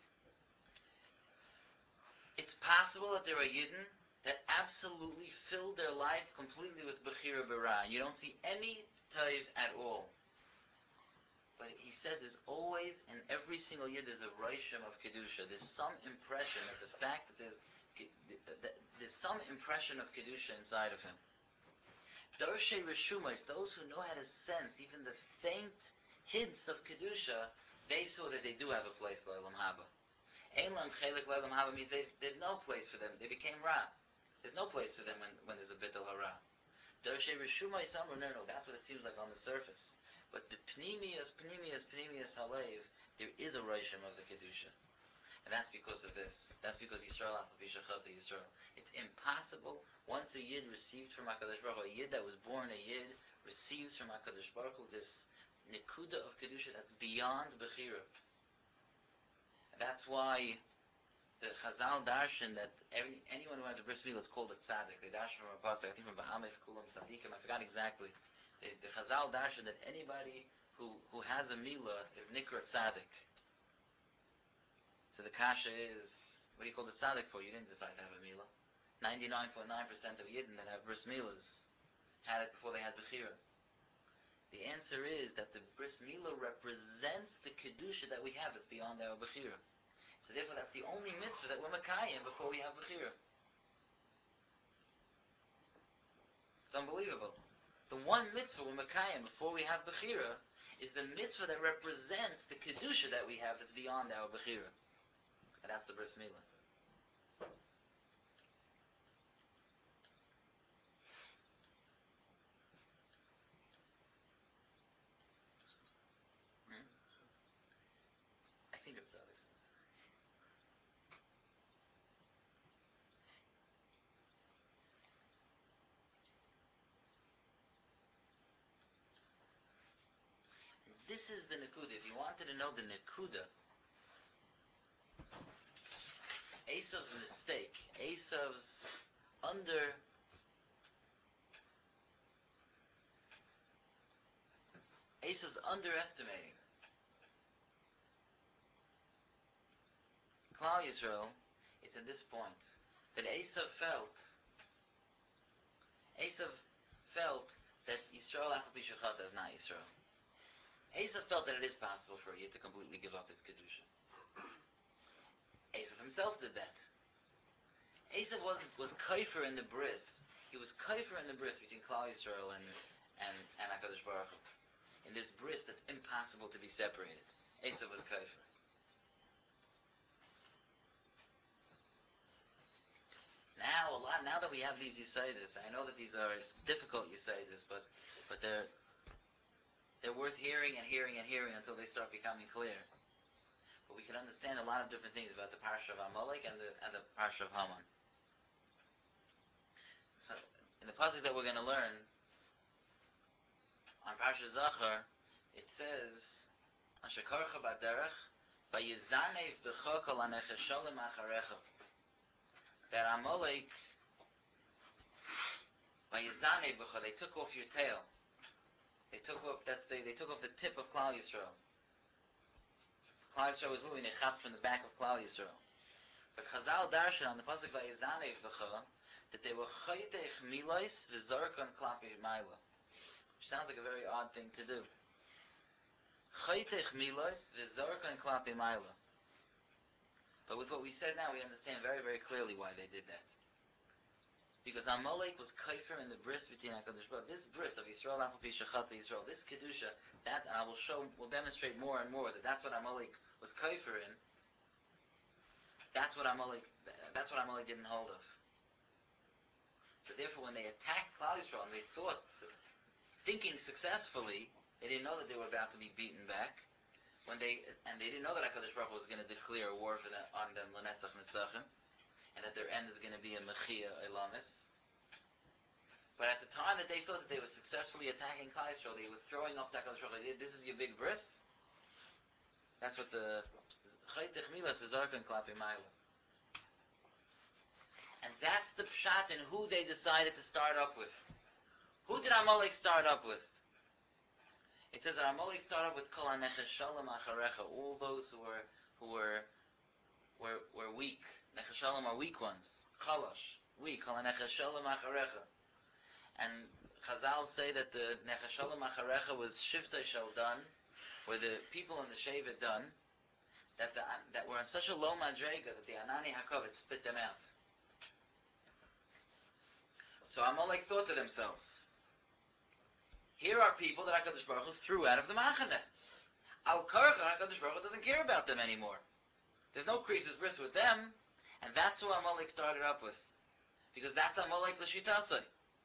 It's possible that there are Yidden that absolutely fill their life completely with Bechira Bara. You don't see any Taiv at all. But he says there's always, in every single Yid, there's a Reishim of Kedusha. There's some impression that the fact that there's, that there's some impression of Kedusha inside of him. Darshei Rishumais, those who know how to sense even the faint hints of Kedusha, they saw that they do have a place, L'Olam Haba. Ein lam chelik l'olam haba means there's no place for them. They became ra. There's no place for them when, when there's a bittul hara. Darshei rishumai samru, no, no, that's what it seems like on the surface. But the pnimius, pnimius, pnimius halev, there is a roshim of the kedusha, and that's because of this. That's because Yisrael afal pi shechata Yisrael. It's impossible once a yid received from Hakadosh Baruch Hu, a yid that was born a yid receives from Hakadosh Baruch Hu this nekuda of kedusha that's beyond bechira. That's why the Chazal darshan that every, anyone who has a bris milah is called a tzaddik. They darshan from a pasuk, I think from Ba'amich Kulam Tzaddikim, I forgot exactly. The, the Chazal darshan that anybody who, who has a milah is nikra tzaddik. So the kasha is, what do you call the tzaddik for? You didn't decide to have a milah. ninety-nine point nine percent of Yidden that have bris milahs had it before they had bechira. The answer is that the bris milah represents the kedusha that we have that's beyond our bechira. So therefore, that's the only mitzvah that we're makayim before we have bechira. It's unbelievable. The one mitzvah we're makayim before we have bechira is the mitzvah that represents the kedusha that we have that's beyond our bechira, and that's the bris milah. Hmm? I think it's Alex. This is the Nakuda. If you wanted to know the Nakuda, Esav's mistake, Esav's under, Esav's underestimating Klal Yisrael is at this point that Esav felt, Esav felt that Yisrael Afal Pishachata is not Yisrael. Esav felt that it is possible for a Yid to completely give up his Kedusha. Esav himself did that. Esav wasn't, was kaifer in the bris. He was kaifer in the bris between Klal Yisrael and, and, and HaKadosh Baruch Hu. In this bris that's impossible to be separated. Esav was kaifer. Now, a lot, now that we have these Yisaidis, I know that these are difficult Yisaidis, but, but they're, they're worth hearing and hearing and hearing until they start becoming clear. But we can understand a lot of different things about the Parsha of Amalek and the, and the Parsha of Haman. In the pasuk that we're going to learn on Parsha Zachar, it says, "Asher karcha b'derech, vayizanev b'cha kol hanechesholim acharecha." That Amalek, vayizanev b'cha, they took off your tail. They took off. That's the, they took off the tip of Klal Yisrael. Klal Yisrael was moving. They chopped from the back of Klal Yisrael. But Chazal darshan on the pasuk vayizanev b'cha that they were chaytech milos v'zarkon klapi ma'ila. Which sounds like a very odd thing to do. Chaytech milos v'zarkon klapi ma'ila. But with what we said now, we understand very, very clearly why they did that. Because Amalek was kaifer in the bris between HaKadosh Baruch Hu. This bris of Yisrael Afal Pi Shechata Yisrael, this kedusha, that and I will show, will demonstrate more and more that that's what Amalek was kaifer in. That's what Amalek, that's what Amalek didn't hold of. So therefore, when they attacked Klal Yisrael and they thought, thinking successfully, they didn't know that they were about to be beaten back. When they and they didn't know that HaKadosh Baruch Hu was going to declare a war for them, on them, L'netzach Netzachim, and that their end is going to be a Mechia Elamis. But at the time that they thought that they were successfully attacking Klal Yisrael, they were throwing up HaKadosh Baruch Hu. This is your big bris. That's what the Chaytech Milas V'Zarkan Klapi Ma'ila. And that's the pshat in who they decided to start up with. Who did Amalek start up with? It says that Amalek started up with Kol HaNecheshalim Acharecha, all those who were who were were, were weak. Necheshalim are weak ones. Chalash, weak. Kol HaNecheshalim Acharecha. And Chazal say that the Necheshalim Acharecha was Shiftei Shel Dan, where the people in the Shevet Dan, that the, that were on such a low madrega that the Anani HaKavod spit them out. So Amalek thought to themselves, here are people that HaKadosh Baruch Hu threw out of the Machaneh. Al Karcha, HaKadosh Baruch Hu doesn't care about them anymore. There's no krisis bris with them, and that's who Amalek started up with. Because that's Amalek L'Shitasai.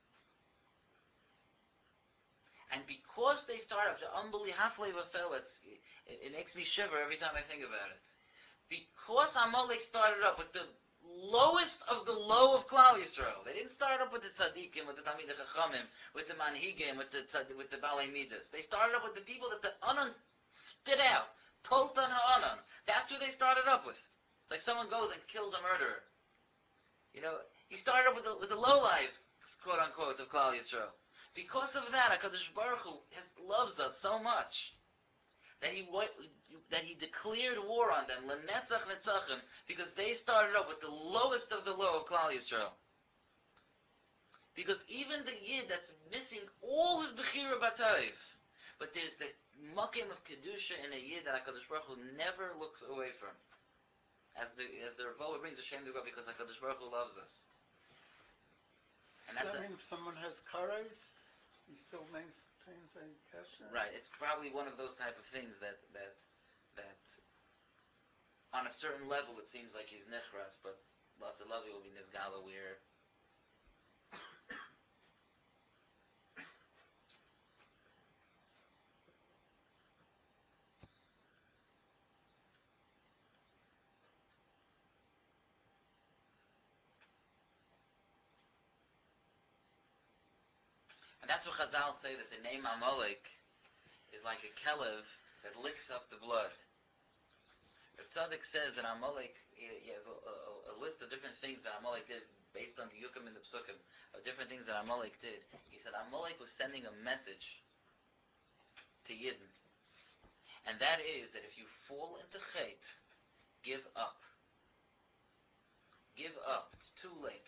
And because they start up, unbelievably, it, it makes me shiver every time I think about it. Because Amalek started up with the lowest of the low of Klal Yisrael. They didn't start up with the tzaddikim, with the Talmidei Chachamim, with the manhigim, with the tzad, with the balei midas. They started up with the people that the Anan spit out, Poltan ha'Anan. That's who they started up with. It's like someone goes and kills a murderer. You know, he started up with the, with the low lives, quote unquote, of Klal Yisrael. Because of that, HaKadosh Baruch Hu has, loves us so much that he that he declared war on them, L'netzach Netzachim, because they started up with the lowest of the low of Klal Yisrael. Because even the Yid that's missing all his Bechira B'Tayv, but there's the Makim of Kedusha in a Yid that HaKadosh Baruch Hu never looks away from. As the as the Ravoah brings a shame to God, because HaKadosh Baruch Hu loves us. And that's Does that a, mean if someone has kares, he still maintains a kasher? right. It's probably one of those type of things that that that on a certain level it seems like he's nichras, but Lasa Lavi will be nizgala where and that's what Chazal say, that the name Amalek is like a kelev that licks up the blood. Rav Tzadok says that Amalek, he, he has a, a, a list of different things that Amalek did based on the Yukim and the Psukim, of different things that Amalek did. He said Amalek was sending a message to Yidden, and that is that if you fall into Chet, give up. Give up. It's too late.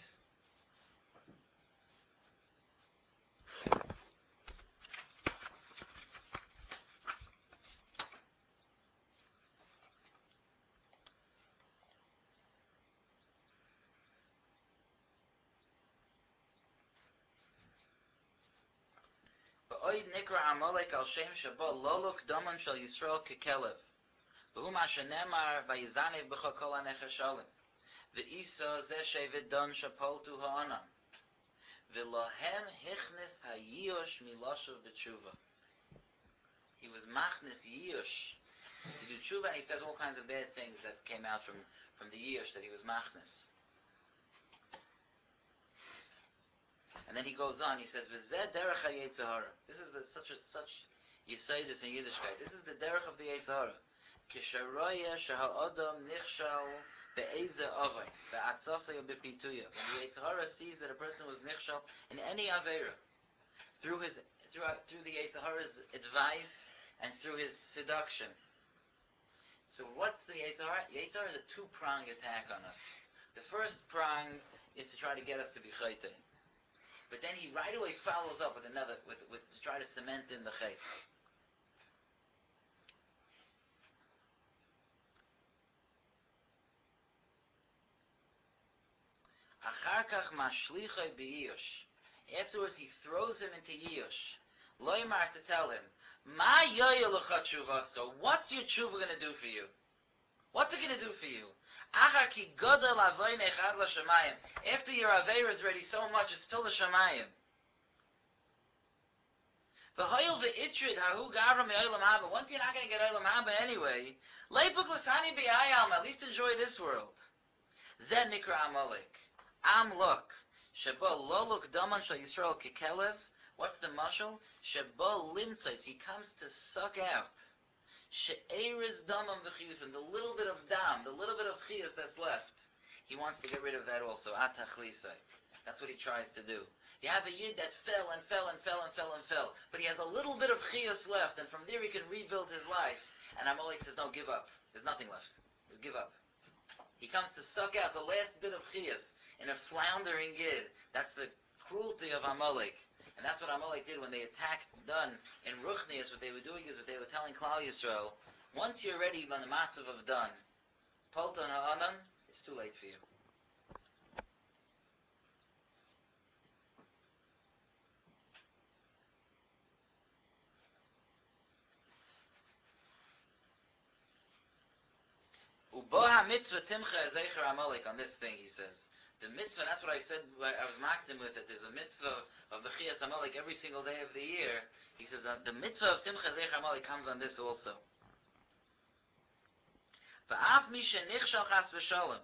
V'oid nikra Amalek al shem shabo loluk daman shel Yisrael kekelev. V'hu ma shenemar vayizanev b'cha kol hanechashalim. V'isa zeh shevet don shapoltu ha'anam. V'lohem hichnis ha'yiosh miloshav b'tshuva. He was machnis yiosh to do tshuva, and he says all kinds of bad things that came out from, from the yiosh that he was machnis. And then he goes on, he says, V'zeh derech ha-Yetzer Hara. This is the, such a, such Yesodis in Yiddishkeit. This is the derech of the Yetzer Hara. Kisharoya shaha'odam nichshal be'ezeh avay, be'atzasay or be'pituya. When the Yetzer Hara sees that a person was nichshal in any avera, through his, through, through the Yetzer Hara's advice and through his seduction. So what's the Yetzer Hara? Yetzer Hara is a two-pronged attack on us. The first prong is to try to get us to be chayte. But then he right away follows up with another, with, with to try to cement in the chayt. Achar kach mashlichay b'yiyush. Afterwards, he throws him into yiyush. Loymar to tell him, Ma yoyel lecha tshuvasto. What's your tshuva going to do for you? What's it going to do for you? Achar ki godel avoy nechad l'shamayim. After your aveira is ready so much, it's still the shamayim. V'hoyel v'itrid hahu gavra me'olam haba. Once you're not going to get olam haba anyway, leipuk l'sani b'ayalma. At least enjoy this world. Zed nikra Amalek. Amlok. Sheba loluk daman shal Yisrael kekelev. What's the mashal? Sheba limtzais. He comes to suck out. She'eriz damam v'chiyus. And the little bit of dam, the little bit of chiyus that's left, he wants to get rid of that also. Atachlisai. That's what he tries to do. You have a yid that fell and fell and fell and fell and fell, but he has a little bit of chiyus left, and from there he can rebuild his life. And Amalek says, no, give up. There's nothing left. Just give up. He comes to suck out the last bit of chiyus in a floundering yid. That's the cruelty of Amalek. And that's what Amalek did when they attacked Dan in Ruchnias. What they were doing is what they were telling Klal Yisrael. Once you're ready on the matzav of Dan, Polton ha'anan, it's too late for you. Uboha mitzvah timcha zecher Amalek, on this thing he says. The mitzvah, that's what I said, I was mocked him with it. There's a mitzvah of Bechiyas Amalek every single day of the year. He says uh, the mitzvah of Timcha Zecher Amalek comes on this also. V'af misha nichshal chas v'shalom.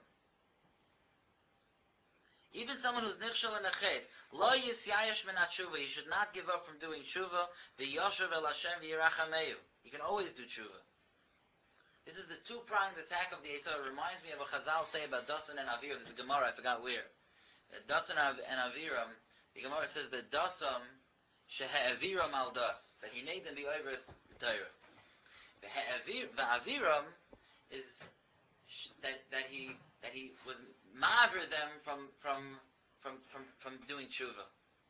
Even someone who's nichshal in a chet, lo yisyayesh min tshuva. He should not give up from doing tshuva. V'yoshev el Hashem v'yirachameyu. He can always do tshuva. This is the two-pronged attack of the Yetzer Hara. It reminds me of what Chazal say about Dasan and Aviram. This is Gemara, I forgot where. Dasan and Aviram, the Gemara says that Dasam shehe'aviram al das, that he made them be over the Torah. The Aviram is that that he that he was maver them from from from from from doing tshuva.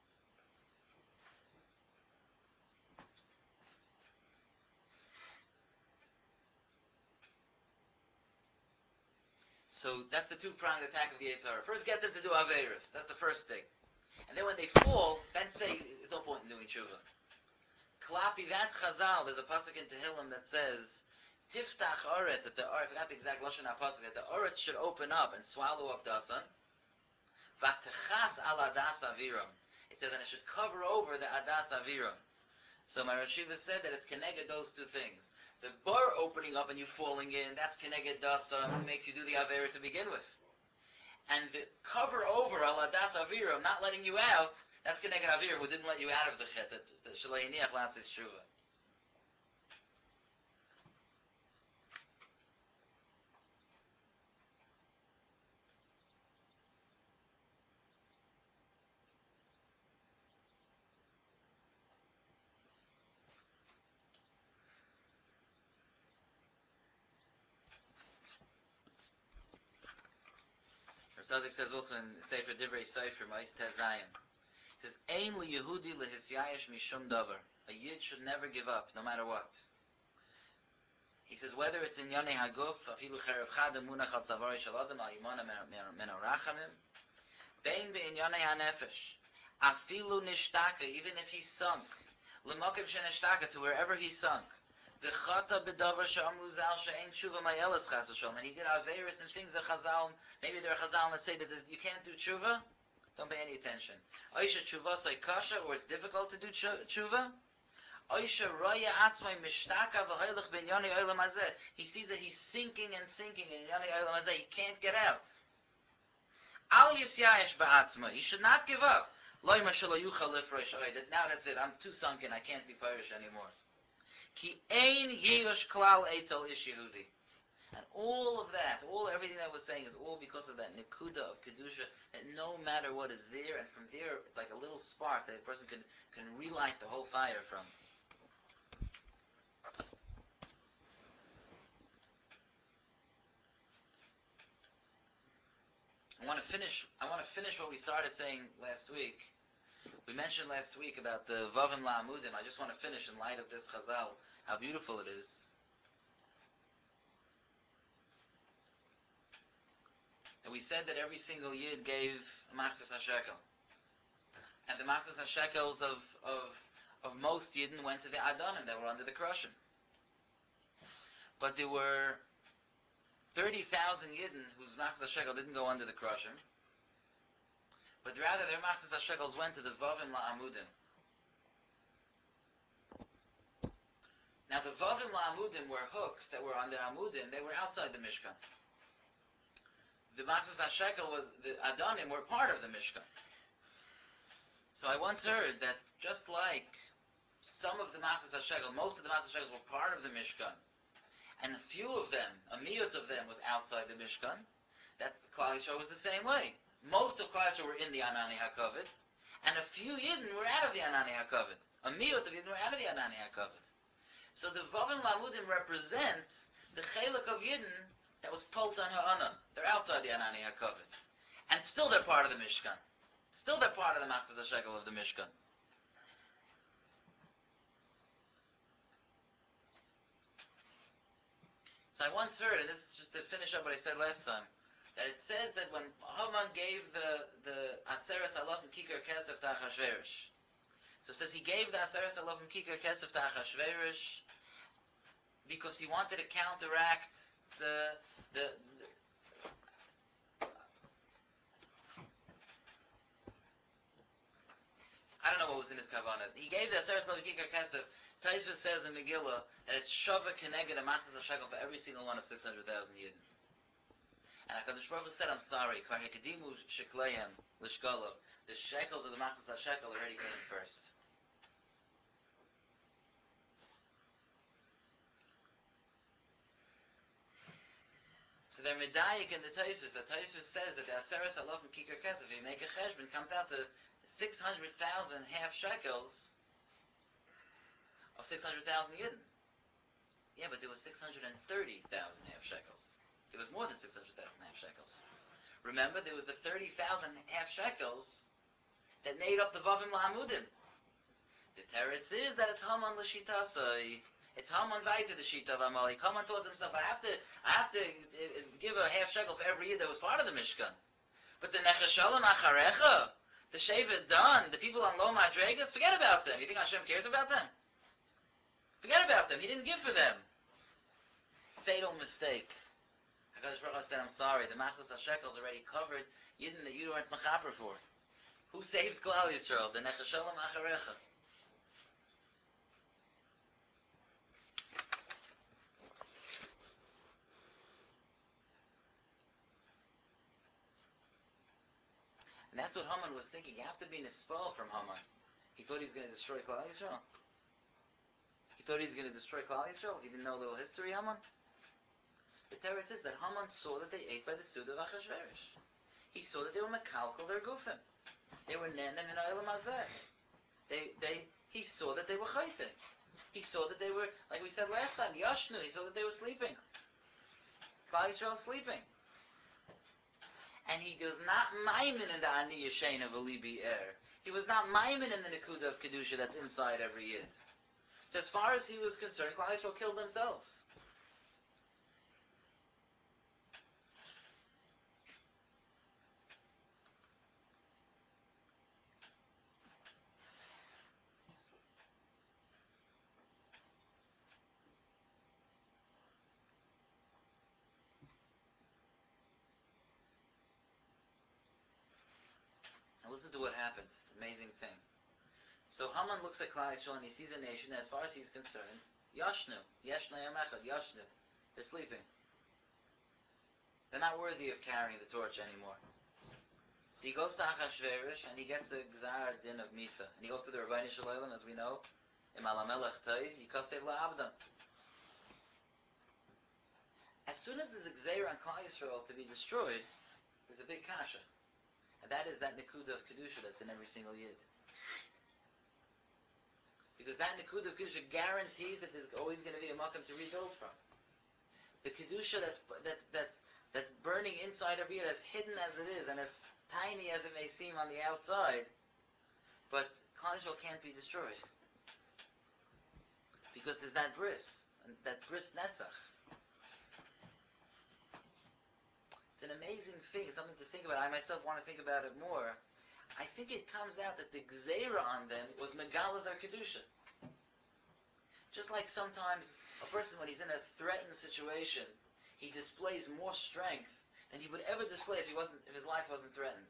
So that's the two-pronged attack of the Yetzer Hara. First, get them to do Averis. That's the first thing. And then when they fall, then say, there's no point in doing tshuva. Klapi, that Chazal, there's a pasuk in Tehillim that says, Tiftach Oretz, that the, I forgot the exact Lashon HaPasuk, that the Oretz should open up and swallow up Dasan. Vatechas al Adas Aviram. It says that it should cover over the Adas Aviram. So my Rashiva said that it's connected those two things. The bar opening up and you falling in, that's connected Dasan, makes you do the Avera to begin with. And the cover over al Adas Aviram, not letting you out, that's connected Avir, who didn't let you out of the chet, that Shalayiniach Latsis Shuvah. Tzaddik says also in Sefer Divrei Sefer, Ma'is Tezayim, he says, Ein li Yehudi lehisyayesh mishum davar. A Yid should never give up, no matter what. He says, whether it's in Yonei Haguf, afilu cherev chadam munach al tzavari shel adam al yimona men orachamim, bein bein Yonei hanefesh, afilu nishtaka, even if he sunk, l'mokim shenishtaka, to wherever he sunk, v'chata b'davar she'amru zal she'ein tshuva mayeles chas v'sholom, and he did averis and things that Chazal, maybe there are Chazal that say that you can't do tshuva, don't pay any attention. Oisha tshuva say kasha, or it's difficult to do tshuva. Oisha roya atzmai mishtaka v'hoylech ben yoni olam hazeh. He sees that he's sinking and sinking in yoni olam hazeh. He can't get out. Al yisyayesh ba'atzmai. He should not give up. Loy mashalo yuchal lifresh oy. That now that's it. I'm too sunken. I can't be Pirish anymore. Ki ein yeyosh klal eitzel ish Yehudi. And all of that, all everything that was saying is all because of that nikuda of kedusha. That no matter what is there, and from there, it's like a little spark that a person can can relight the whole fire from. I want to finish. I want to finish what we started saying last week. We mentioned last week about the Vavim La'amudim. I just want to finish in light of this Chazal, how beautiful it is. And we said that every single Yid gave a Machzas HaShekel. And the Machzas HaShekels of, of, of most Yidden went to the Adonim that were under the crushing. But there were thirty thousand Yidden whose Machzas HaShekel didn't go under the crushing. But rather their Machzas HaShekels went to the Vavim La'amudim. Now the Vavim La'amudim were hooks that were on the Amudim. They were outside the Mishkan. The Machzas HaShekel was, the Adonim were part of the Mishkan. So I once heard that just like some of the Machzas HaShekel, most of the Machzas HaShekels were part of the Mishkan, and a few of them, a miyut of them was outside the Mishkan, that the Klal Yisrael was the same way. Most of Klal Yisrael were in the Anani HaKavod, and a few Yidden were out of the Anani HaKavod. A miyut of Yidden were out of the Anani HaKavod. So the Vavim La'amudim represent the Chelek of Yidden that was Poltan Ha'anan. They're outside the Anani HaKavod. And still they're part of the Mishkan. Still they're part of the Machzas HaShekel of the Mishkan. So I once heard, and this is just to finish up what I said last time, that it says that when Haman gave the, the Aseres Alafim Kikar Kesef to Achashverosh, so it says he gave the Aseres Alafim Kikar Kesef to Achashverosh because he wanted to counteract the, the, the I don't know what was in his kavanah. He gave the Aseres Alafim Kikar Kesef. Taisva says in Megillah that it's Shava Keneged a Machzas HaShekel for every single one of six hundred thousand Yidden. And HaKadosh Baruch Hu said, I'm sorry, Kvar Hekadimu Shekleim Lishkolo. The shekels of the Machzas HaShekel already came first. So they're medayik in the Tosfos. The Tosfos says that the Aseres Alafim Kikar Kesef, if you make a cheshbon, comes out to six hundred thousand half shekels of six hundred thousand Yidden. Yeah, but there was six hundred thirty thousand half shekels. There was more than six hundred thousand half shekels. Remember, there was the thirty thousand half shekels that made up the Vavim La'amudim. The teretz is that it's Haman L'Shitasai. It's Haman Vayta the Shita of Amalek. Haman thought to himself, I have to, I have to uh, give a half shekel for every year that was part of the Mishkan. But the Nechashalim Acharecha, the Shevet Dan, the people on Lo Madregas, forget about them. You think Hashem cares about them? Forget about them. He didn't give for them. Fatal mistake. HaKadosh Baruch Hu said, I'm sorry, the Machzas HaShekel is already covered. Yidden that you weren't Mechaper for. Who saved Klal Yisrael? The Nechashalim Acharecha. And that's what Haman was thinking. You have to be nispal from Haman. He thought he was going to destroy Klal Yisrael. He thought he was going to destroy Klal Yisrael. He didn't know a little history, Haman. The teretz is that Haman saw that they ate by the Suda of Achashverosh. He saw that they were mekalkal their gufim. They were nenem in oilam hazeh. They, they, he saw that they were chayte. He saw that they were, like we said last time, yashnu. He saw that they were sleeping. Klal Yisrael sleeping. and he was not maimin in the ani yashen of alibi air. He was not maimin in the nekuda of kedusha that's inside every yid. So as far as he was concerned, Klal Yisrael killed themselves. Now listen to what happened. Amazing thing. So Haman looks at Klal Yisrael and he sees a nation that, as far as he's concerned, Yashnu, Yeshna Yamechad, Yashnu. They're sleeping. They're not worthy of carrying the torch anymore. So he goes to Achashverosh and he gets a Gzar Din of Misa. And he goes to the Rabbeinu Shalom, as we know, Im Alamelech Toiv, Yikasev La'abdam. As soon as there's a Gzeir on Klal Yisrael to be destroyed, there's a big kasha. And that is that Nekuda of Kedusha that's in every single Yid. Because that Nekuda of Kedusha guarantees that there's always going to be a Makam to rebuild from. The Kedusha that's, that's, that's, that's burning inside of Yid, as hidden as it is, and as tiny as it may seem on the outside, but Klal Yisrael can't be destroyed. Because there's that bris, that bris netzach. It's an amazing thing, something to think about. I myself want to think about it more. I think it comes out that the gzeira on them was megala their kedusha. Just like sometimes a person, when he's in a threatened situation, he displays more strength than he would ever display if he wasn't, if his life wasn't threatened.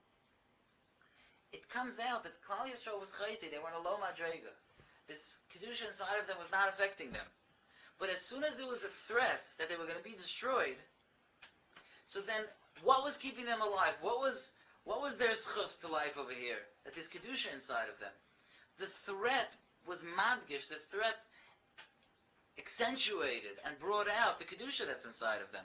It comes out that Klal Yisrael was chayti, they were in a low madrega. This kedusha inside of them was not affecting them. But as soon as there was a threat that they were going to be destroyed, so then what was keeping them alive? What was what was their schus to life over here? That there's kedusha inside of them. The threat was madgish. The threat accentuated and brought out the kedusha that's inside of them.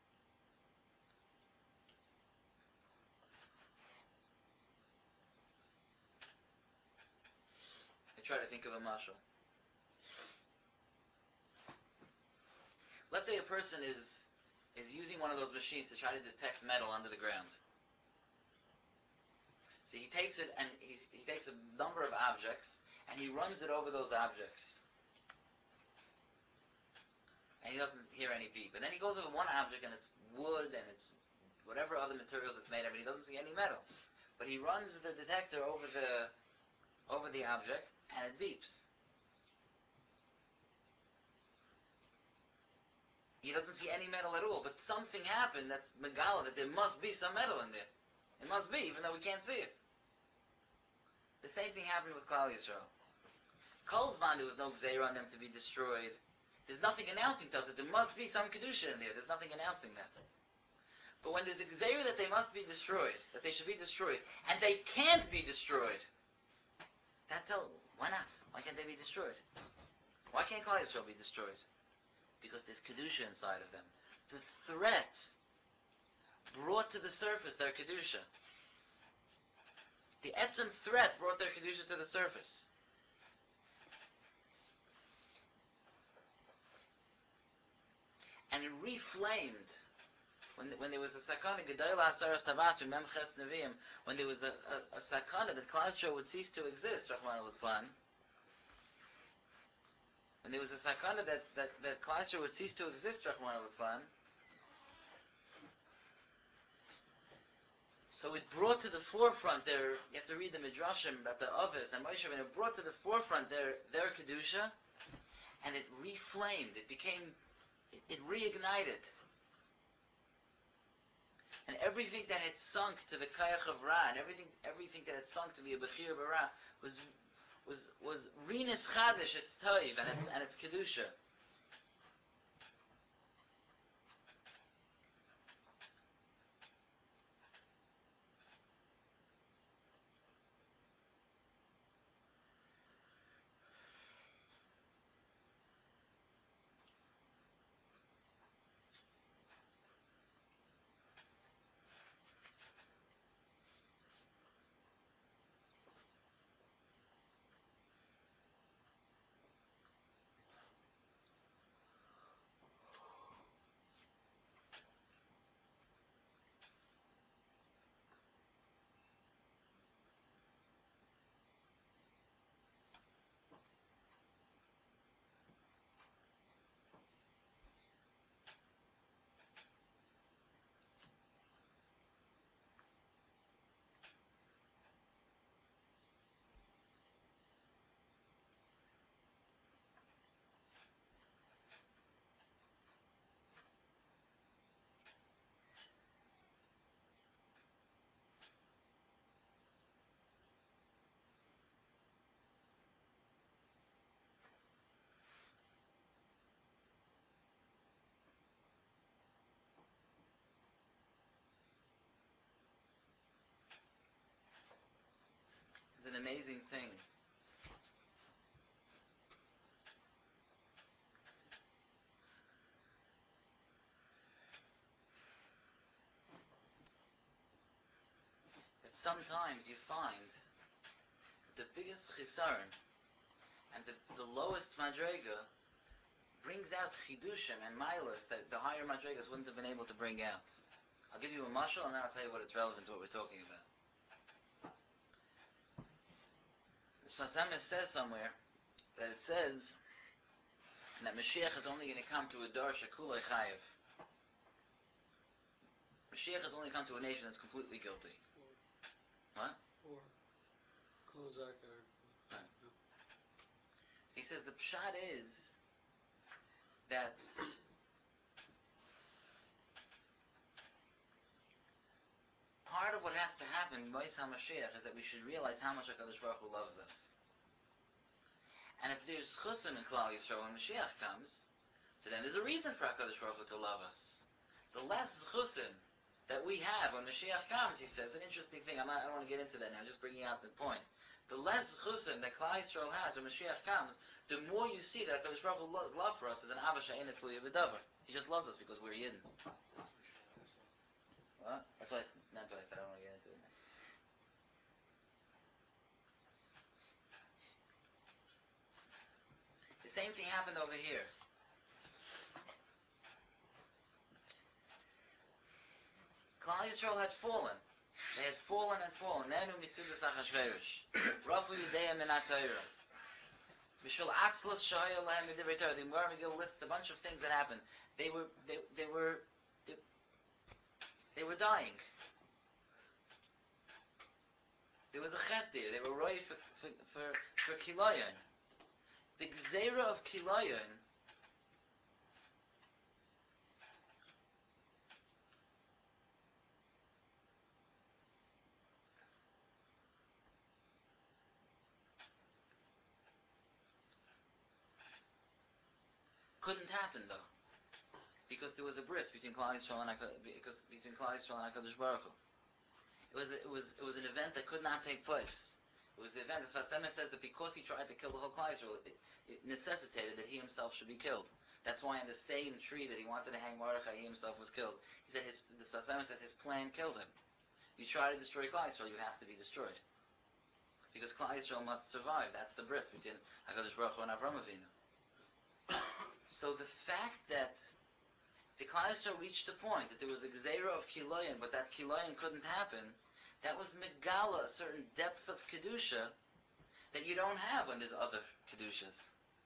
I try to think of a mashal. Let's say a person is is using one of those machines to try to detect metal under the ground. So he takes it and he's, he takes a number of objects and he runs it over those objects. And he doesn't hear any beep. And then he goes over one object and it's wood and it's whatever other materials it's made of, and he doesn't see any metal. But he runs the detector over the over the object and it beeps. He doesn't see any metal at all, but something happened that's megala, that there must be some metal in there. It must be, even though we can't see it. The same thing happened with Klal Yisrael. Kolzman, there was no gzeira on them to be destroyed. There's nothing announcing to us that there must be some kedusha in there. There's nothing announcing that. But when there's a gzeira that they must be destroyed, that they should be destroyed, and they can't be destroyed, that tells, why not? Why can't they be destroyed? Why can't Klal Yisrael be destroyed? Because there's kedusha inside of them. The threat brought to the surface their kedusha. The etzem threat brought their kedusha to the surface. And it reflamed when, when there was a sakana, Gedolah Asaras Tabas, Memches Neviim, when there was a, a, a sakana that Klal Yisrael would cease to exist, Rahman al-Islam, when there was a sakana that, that, that Klal Yisrael would cease to exist, Rahman al-Islam, so it brought to the forefront their, you have to read the Midrashim about the Ovis and Moshe, and it brought to the forefront their, their Kedusha, and it reflamed, it became, it, it reignited. And everything that had sunk to the Kayach of Ra, and everything everything that had sunk to be a Bechir Bara, was was was Rinas Chadish, its Toiv, and its, and its Kedusha. an amazing thing. That sometimes you find the biggest chisaron and the, the lowest madrega brings out chidushim and milas that the higher madregas wouldn't have been able to bring out. I'll give you a mashal and then I'll tell you what it's relevant to what we're talking about. The Sfas Emes says somewhere that it says that Mashiach is only going to come to a dar shekulei chayev. Mashiach has only come to a nation that's completely guilty. Or, What? or close our guard. Right. So he says the pshat is that part of what has to happen, Mois HaMashiach, is that we should realize how much HaKadosh Baruch Hu loves us. And if there's chusim in Klal Yisrael when Mashiach comes, so then there's a reason for HaKadosh Baruch Hu to love us. The less chusim that we have when Mashiach comes, he says, an interesting thing, I'm not, I don't want to get into that now, just bringing out the point. The less chusim that Klal Yisrael has when Mashiach comes, the more you see that HaKadosh Baruch Hu's love for us is an Abba She'ena Tluya B'davar. He just loves us because we're Yidden. What? That's why I meant what I said, I don't want to get into it now. The same thing happened over here. Klal Yisrael had fallen. They had fallen and fallen. Nenu misudas Achashverosh. Rafu Yudea min HaTorah. Mishul Atzlos Shahaya Lahem Midivrei Torah. The Gemara Megillah lists a bunch of things that happened. They were, they, they were, they, they were dying. There was a chet there. They were roi for, for, for, for Kilayon. The Gzeira of Kilayon couldn't happen though, because there was a bris between Klal Yisrael and HaKadosh, because between Klal Yisrael and HaKadosh Baruch Hu. It was it was it was an event that could not take place. It was the event. As Sfas Emes says that because he tried to kill the whole Klal Yisrael, it, it necessitated that he himself should be killed. That's why in the same tree that he wanted to hang Mordechai, he himself was killed. He said his the Sfas Emes says his plan killed him. You try to destroy Klal Yisrael, you have to be destroyed. Because Klal Yisrael must survive. That's the bris between HaKadosh Baruch Hu and Avram Avinu. So the fact that the Klal Yisrael reached a point that there was a gzeira of kiloyin, but that kiloyin couldn't happen, that was megala, a certain depth of kedusha that you don't have when there's other kedushas.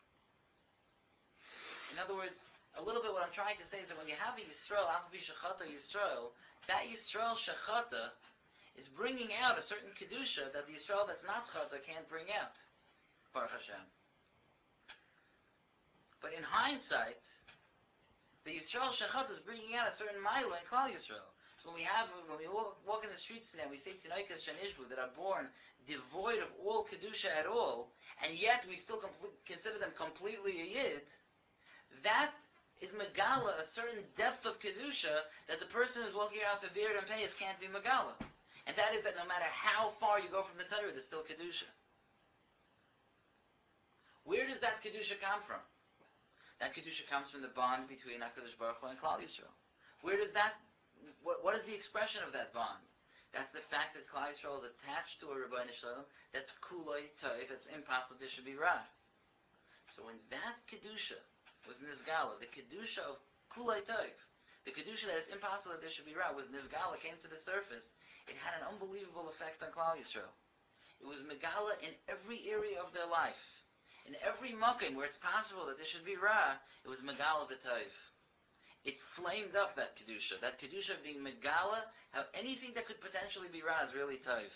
In other words, a little bit what I'm trying to say is that when you have a Yisrael, Afabi Shechata Yisrael, that Yisrael Shechata is bringing out a certain kedusha that the Yisrael that's not Chata can't bring out. Baruch Hashem. But in hindsight, the Yisrael Shechat is bringing out a certain mila in Klal Yisrael. So when we have, when we walk, walk in the streets today and we say Tinoikas Shanishbu that are born devoid of all Kedusha at all, and yet we still complete, consider them completely a Yid, that is Megala, a certain depth of Kedusha that the person who's walking around with a beard and payas can't be Megala. And that is that no matter how far you go from the Torah, there's still Kedusha. Where does that Kedusha come from? That Kedusha comes from the bond between HaKadosh Baruch Hu and Klal Yisrael. Where does that, what, what is the expression of that bond? That's the fact that Klal Yisrael is attached to a Rebbeinu Shalom that's kuloi toiv, that's impossible to be ra. So when that Kedusha was Nizgala, the Kedusha of kuloi toiv, the Kedusha that it's impossible that there should be ra, was Nizgala, came to the surface, it had an unbelievable effect on Klal Yisrael. It was Megala in every area of their life. In every makom where it's possible that there should be ra, it was Megala the Toiv. It flamed up that Kedusha. That Kedusha of being Megala, how anything that could potentially be ra is really Toiv.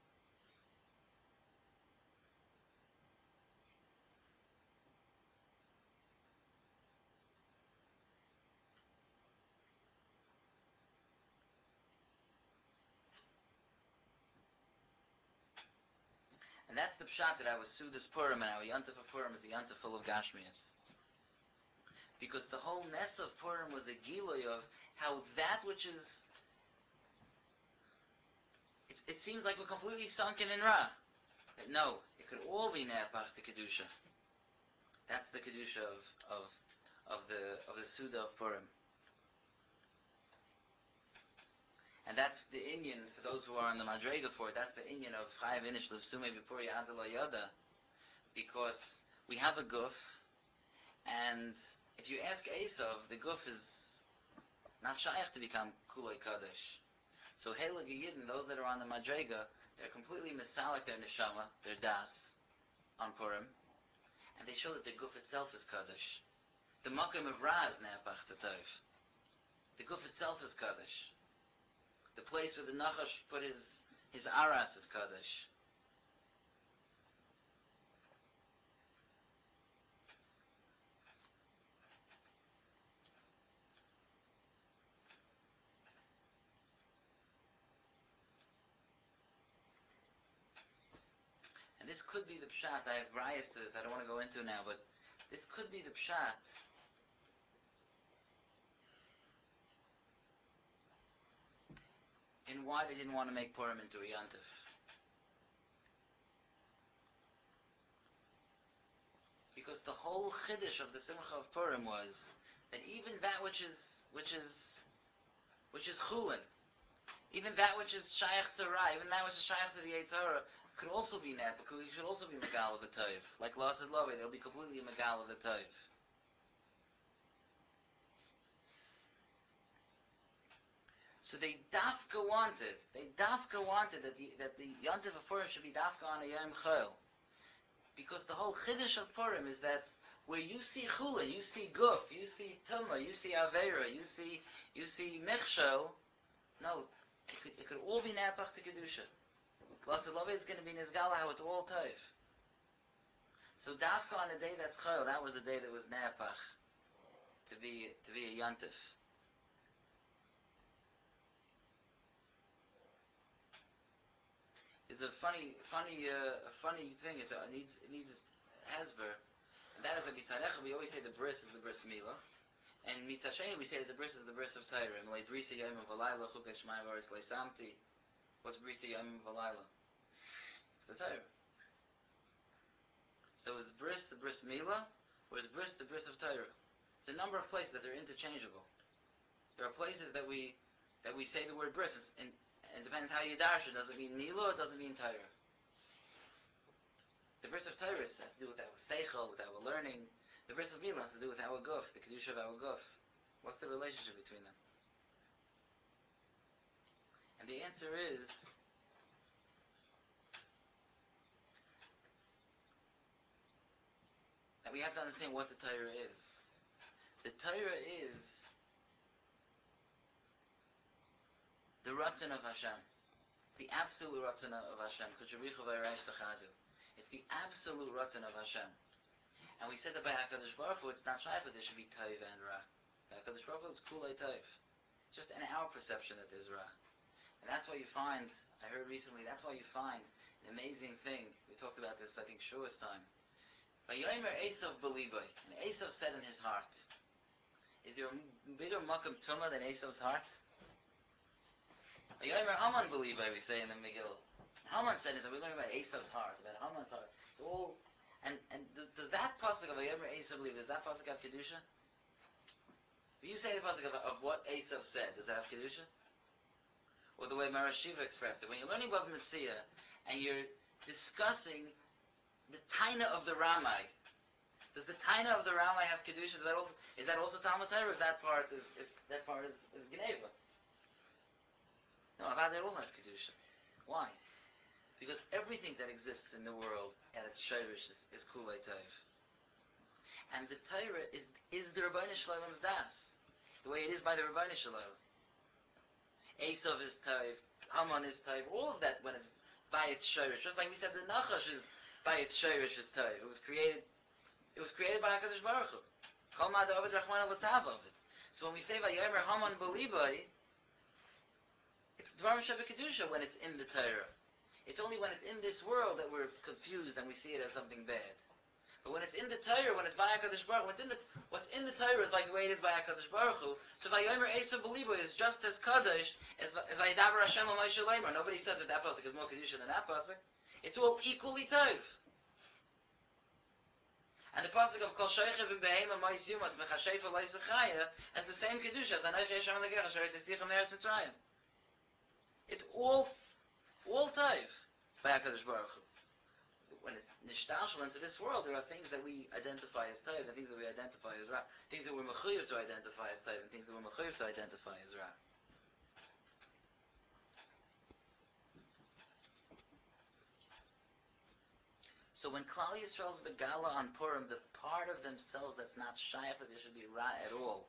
And that's the pshat that I was Sudas Purim, and our Yontif of Purim is the Yontif full of Gashmias. Because the whole mess of Purim was a giloy of how that which is... It's, it seems like we're completely sunken in Ra. No, it could all be Ne'apach to Kedusha. That's the Kedusha of, of, of the, of the Suda of Purim. And that's the Inyan, for those who are on the Madrega for it, that's the Inyan of Chayav Inish Levsume B'Puri Adela Yoda, because we have a guf, and if you ask Esav, the guf is not shaykh to become Kulei Kadosh. So Heilige Yidden, those that are on the Madrega, they're completely misalik their neshama, their das, on Purim, and they show that the guf itself is Kadosh. The Makim of Ra is Ne'apach Tatayv. The guf itself is Kadosh. The place where the Nachash put his, his aras is Kadosh. And this could be the pshat. I have rayas to this. I don't want to go into it now, but this could be the pshat in why they didn't want to make Purim into a yantif. Because the whole chiddush of the simcha of Purim was that even that which is which is which is chulin, even that which is shaykh to Ra, even that which is shaykh to the Eitzara, could also be nep, because it should also be megal of the toiv. Like Lasad Love, they'll be completely megal of the toiv. So they dafka wanted, they dafka wanted that the that the yantiv of Purim should be dafka on a yom chol, because the whole chiddush of Purim is that where you see chulin, you see guf, you see tumah, you see avera, you see you see mechshel. No, it could, it could all be napach to kedusha. Lasad Love is going to be nizgala how it's all toiv. So dafka on a day that's chayil, that was a day that was ne'apach to be to be a yantif. It's a funny, funny, uh, a funny thing. It's a, it needs it needs a hasber, and that is that mitzarecha we always say the bris is the bris milah, and mitzasheni we say that the bris is the bris of Torah. And like brisa yom v'layla chukas shmai varis leisamti. What's brisa yom v'layla? It's the Torah. So is the bris the bris milah, or is bris the bris of Torah? It's a number of places that they're interchangeable. There are places that we that we say the word bris, and, and it depends how you dash it. Does it mean milah or does it mean Torah? The bris of Torah has to do with our seichel, with our learning. The bris of milah has to do with our guf, the kedusha of our guf. What's the relationship between them? And the answer is that we have to understand what the Torah is. The Torah is the Ratzon of Hashem. It's the absolute Ratzon of Hashem. It's the absolute Ratzon of Hashem. And we said that by HaKadosh Baruch Hu, it's not shaykh that there should be Taiv and Ra. By HaKadosh Baruch Hu, it's Kulei Taiv. It's just in our perception that there's Ra. And that's why you find, I heard recently, that's why you find an amazing thing. We talked about this, I think, Shua's time. Vayomer Esav Belibai. And Esav said in his heart, is there a bigger Makam Tumah than Esav's heart? Vayomer Haman Belibai, we say in the Megillah. Haman said, we learn about Esav's heart, about Haman's heart. It's all, and, and does that pasuk of Vayomer Esav believe, does that pasuk have Kedusha? If you say the pasuk of, of what Esav said, does that have Kedusha? Or the way Marashiva expressed it. When you're learning Bava Metzia and you're discussing the Taina of the Ramai, does the Taina of the Ramai have Kedusha? Does that also, is that also Talmud Torah, or is that part is, is that part is, is Gneva? No, Avad all has Kedusha. Why? Because everything that exists in the world at its shirish is, is Kulei Tov. And the Torah is is the Rebbeinu Shalom's das, the way it is by the Rebbeinu Shalom. Esav is Tov, Haman is Tov, all of that when it's by its shirish. Just like we said, the Nachash is by its shirish is Tov. It was created. It was created by Hakadosh Baruch Hu. Kol ma da'ovid Rachmana l'tav of it. So when we say Vayomer Haman Belibai, it's Dvarim Shebekadusha when it's in the Torah. It's only when it's in this world that we're confused and we see it as something bad. But when it's in the Torah, when it's by HaKadosh Baruch Hu, what's in the, what's in the Torah is like the way it is by HaKadosh Baruch Hu. So Vayomer Esav Belibai is just as Kadosh as, as Vayidaber Hashem L'Moshe Leimer. Nobody says that that pasuk is more Kedusha than that pasuk. It's all equally tov. And the pasuk of Kol Shoichev and Behema Mois Yumas Mechashefa Loisachaya has the same kedusha as Anochi Hashem Elokecha Asher Tzicha Meretz Mitzrayim. It's all, all tov by HaKadosh Baruch Hu. When it's nishtashel into this world, there are things that we identify as tov, and things that we identify as ra, things that we're mechuyev to identify as tov, and things that we're mechuyev to identify as ra. So when Klal Yisrael's begala on Purim, the part of themselves that's not shaykh, that there should be ra at all,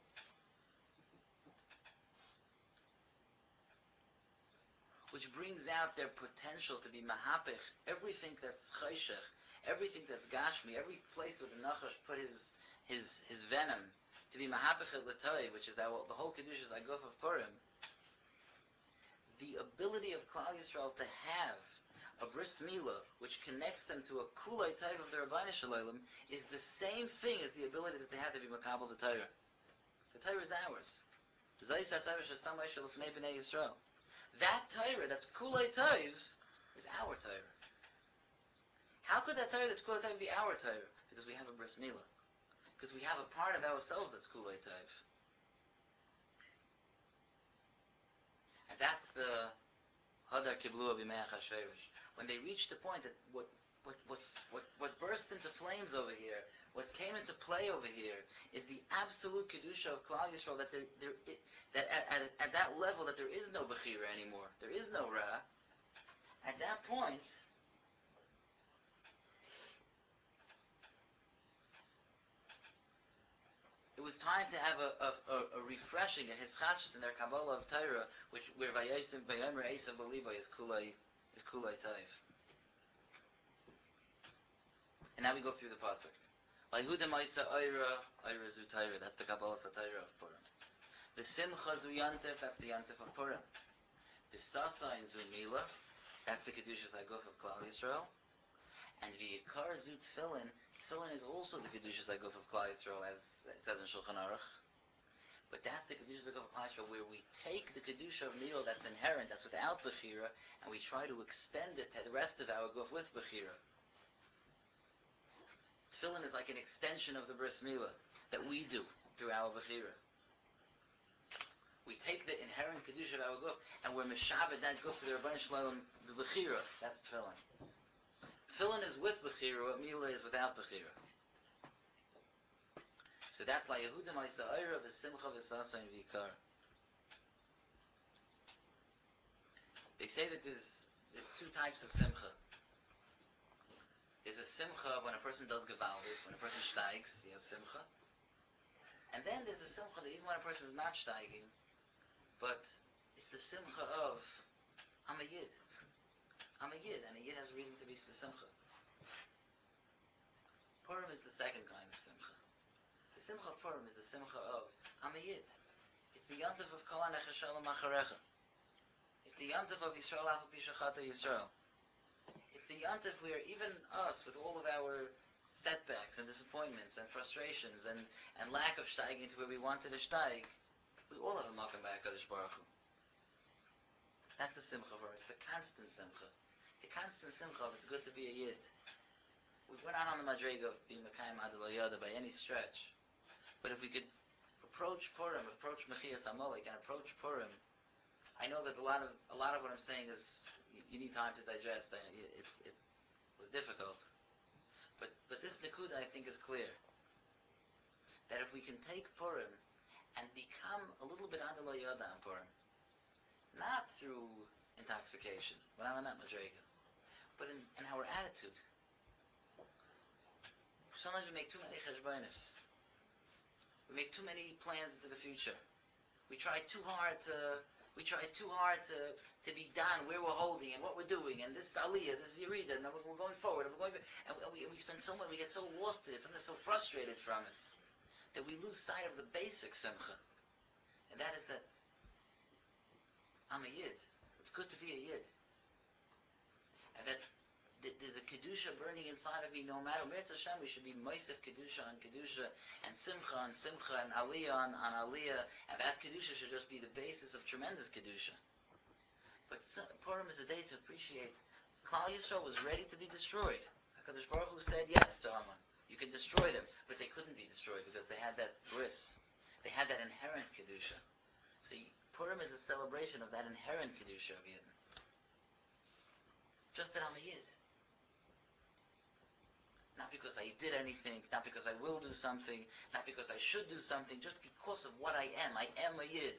which brings out their potential to be mahapich, everything that's chayshech, everything that's gashmi, every place where the Nachash put his his his venom, to be mahapich at l'toy, which is that the whole kedusha is aguf of Purim. The ability of Klal Yisrael to have a bris milah, which connects them to a kulay type of the Rabbeinu Shalom, is the same thing as the ability that they have to be makabel the Torah. The Torah is ours. That Torah that's kulay tov is our Torah. How could that Torah that's kulay tov be our Torah? Because we have a bris milah. Because we have a part of ourselves that's kulay tov. And that's the Hadar Kiblua B'Meach HaSherish. When they reached the point that what, what, what, what, what burst into flames over here, what came into play over here, is the absolute Kedusha of Klal Yisrael, that, there, there, it, that at, at, at that level that there is no Bechira anymore. There is no Ra. At that point, it was time to have a, a, a, a refreshing, a hischachus in their Kabbalah of Torah, which where Vayosim Vayomer Esav Beliba is kulay is kulay taiv. And now we go through the pasuk. Lahuda Maisa Oira Oira Zu Torah. That's the Kabbalah Torah of Purim. The Simcha Zu Yantif. That's the Yantif of Purim. The Sasa Zu Mila. That's the Kedushas Haguf of Klal Yisrael. And V'Yikar Zu Tefillin. Tefillin is also the Kedushas Haguf of Klal Yisrael, as it says in Shulchan Aruch. But that's the Kedushas Haguf of Klal Yisrael, where we take the Kedusha of Mila that's inherent, that's without Bechira, and we try to extend it to the rest of our Guf with Bechira. Tefillin is like an extension of the Bris Milah that we do through our Bechira. We take the inherent Kedusha of our Guf, and we're Meshabed that Guf to the Rabbeinu Shalom, the Bechira. That's Tefillin. Tefillin is with Bechira, what Milah is without Bechira. So that's like Yehuda Ma'isa Eira v'Simcha v'Sasa and V'Yikar. They say that there's there's two types of Simcha. There's a Simcha when a person does Gevaldik, when a person steigs, he has Simcha. And then there's a Simcha that even when a person is not steiging, but it's the Simcha of I'm a Yid. I'm a Yid, and a Yid has a reason to be Simcha. Purim is the second kind of Simcha. The Simcha of Purim is the Simcha of I'm a Yid. It's the Yantif of Kol HaNechas Shalom Acharecha. It's the Yantif of Yisrael Afal Pi Shachata Yisrael. It's the Yantif where even us, with all of our setbacks and disappointments and frustrations and, and lack of steiging to where we wanted to steig, we all have a makom by HaKadosh Baruch Hu. That's the Simcha for us, the constant Simcha. The constant Simcha of it's good to be a Yid. We're not on the Madrega of being Mekayim Adel Yada by any stretch. But if we could approach Purim, approach Mechias Amalek, and approach Purim, I know that a lot of a lot of what I'm saying is you, you need time to digest. I, it's it was difficult, but but this Nakuda I think is clear. That if we can take Purim and become a little bit Adel Yada on Purim, not through intoxication, we're not on that Madrega, but in, in our attitude. Sometimes we make too many cheshbonos. We make too many plans into the future. We try too hard to. We try too hard to, to be done where we're holding and what we're doing and this is Aliyah, this is Yerida, and we're going forward, and we're going, and we, and we spend so much. We get so lost in it, sometimes so frustrated from it, that we lose sight of the basic simcha, and that is that I'm a Yid. It's good to be a Yid, and that there's a Kedusha burning inside of me. No matter where it's Hashem, we should be Moisef Kedusha on Kedusha, and Simcha on Simcha, and Aliyah on, on Aliyah, and that Kedusha should just be the basis of tremendous Kedusha. But Purim is a day to appreciate Klal Yisrael was ready to be destroyed. HaKadosh Baruch Hu said yes to Haman. You can destroy them, but they couldn't be destroyed because they had that bris. They had that inherent Kedusha. So Purim is a celebration of that inherent Kedusha of Yidden. Just that I'm a Yid. Not because I did anything, not because I will do something, not because I should do something, just because of what I am. I am a Yid.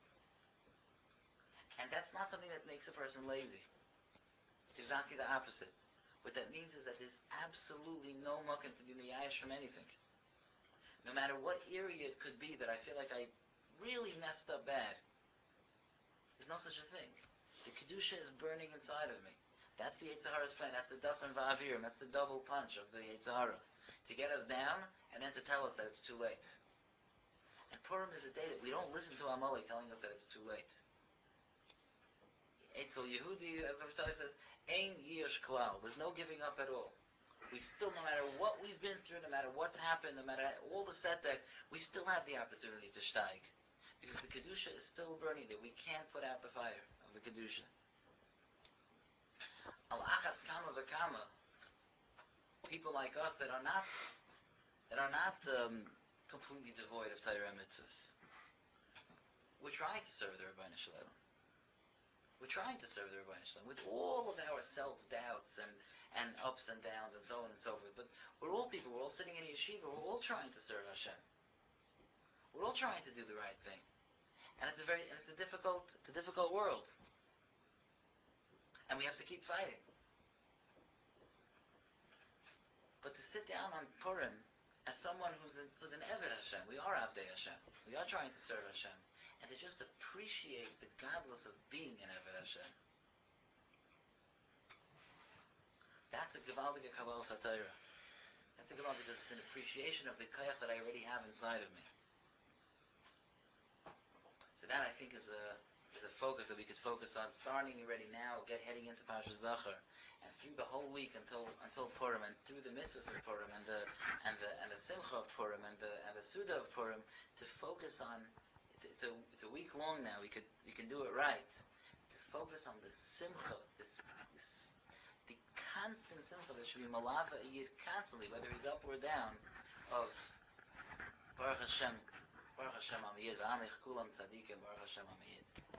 And that's not something that makes a person lazy. It's exactly the opposite. What that means is that there's absolutely no muckim to be miyayish from anything. No matter what area it could be that I feel like I really messed up bad, there's no such a thing. The Kedusha is burning inside of me. That's the Yetzer Hara's plan. That's the Dasan Va'avirim. That's the double punch of the Yetzer Hara. To get us down and then to tell us that it's too late. And Purim is a day that we don't listen to Amalek telling us that it's too late. Eitzel Yehudi, as the Ritzav says, Ein Yish Klal. There's no giving up at all. We still, no matter what we've been through, no matter what's happened, no matter all the setbacks, we still have the opportunity to steig. Because the Kedusha is still burning there. We can't put out the fire of the Kedusha. Al achas kama v'kama, people like us that are not, that are not um, completely devoid of Torah and mitzvahs. We're trying to serve the Rebbeinu Shalom. We're trying to serve the Rebbeinu Shalom with all of our self-doubts and, and ups and downs and so on and so forth. But we're all people. We're all sitting in a yeshiva. We're all trying to serve Hashem. We're all trying to do the right thing. And it's a very, and it's a difficult, it's a difficult world. And we have to keep fighting. But to sit down on Purim as someone who's, a, who's an Eved Hashem, we are Avdei Hashem, we are trying to serve Hashem, and to just appreciate the godless of being an Eved Hashem, that's a Gevaldige Kabbalah Satira. That's a Gevaldige because it's an appreciation of the Kayach that I already have inside of me. So that I think is a is a focus that we could focus on starting already now, get heading into Parashat Zachor, and through the whole week until until Purim, and through the mitzvahs of Purim, and the and the and the Simcha of Purim, and the and the Suda of Purim, to focus on. It's, it's a it's a week long now. We could we can do it right. To focus on the Simcha, this, this the constant Simcha that should be Malava Yid constantly, whether he's up or down, of Baruch Hashem. Baruch Hashem Am Yid, V'amich Kulam Tzadikim, Baruch Hashem Am Yid.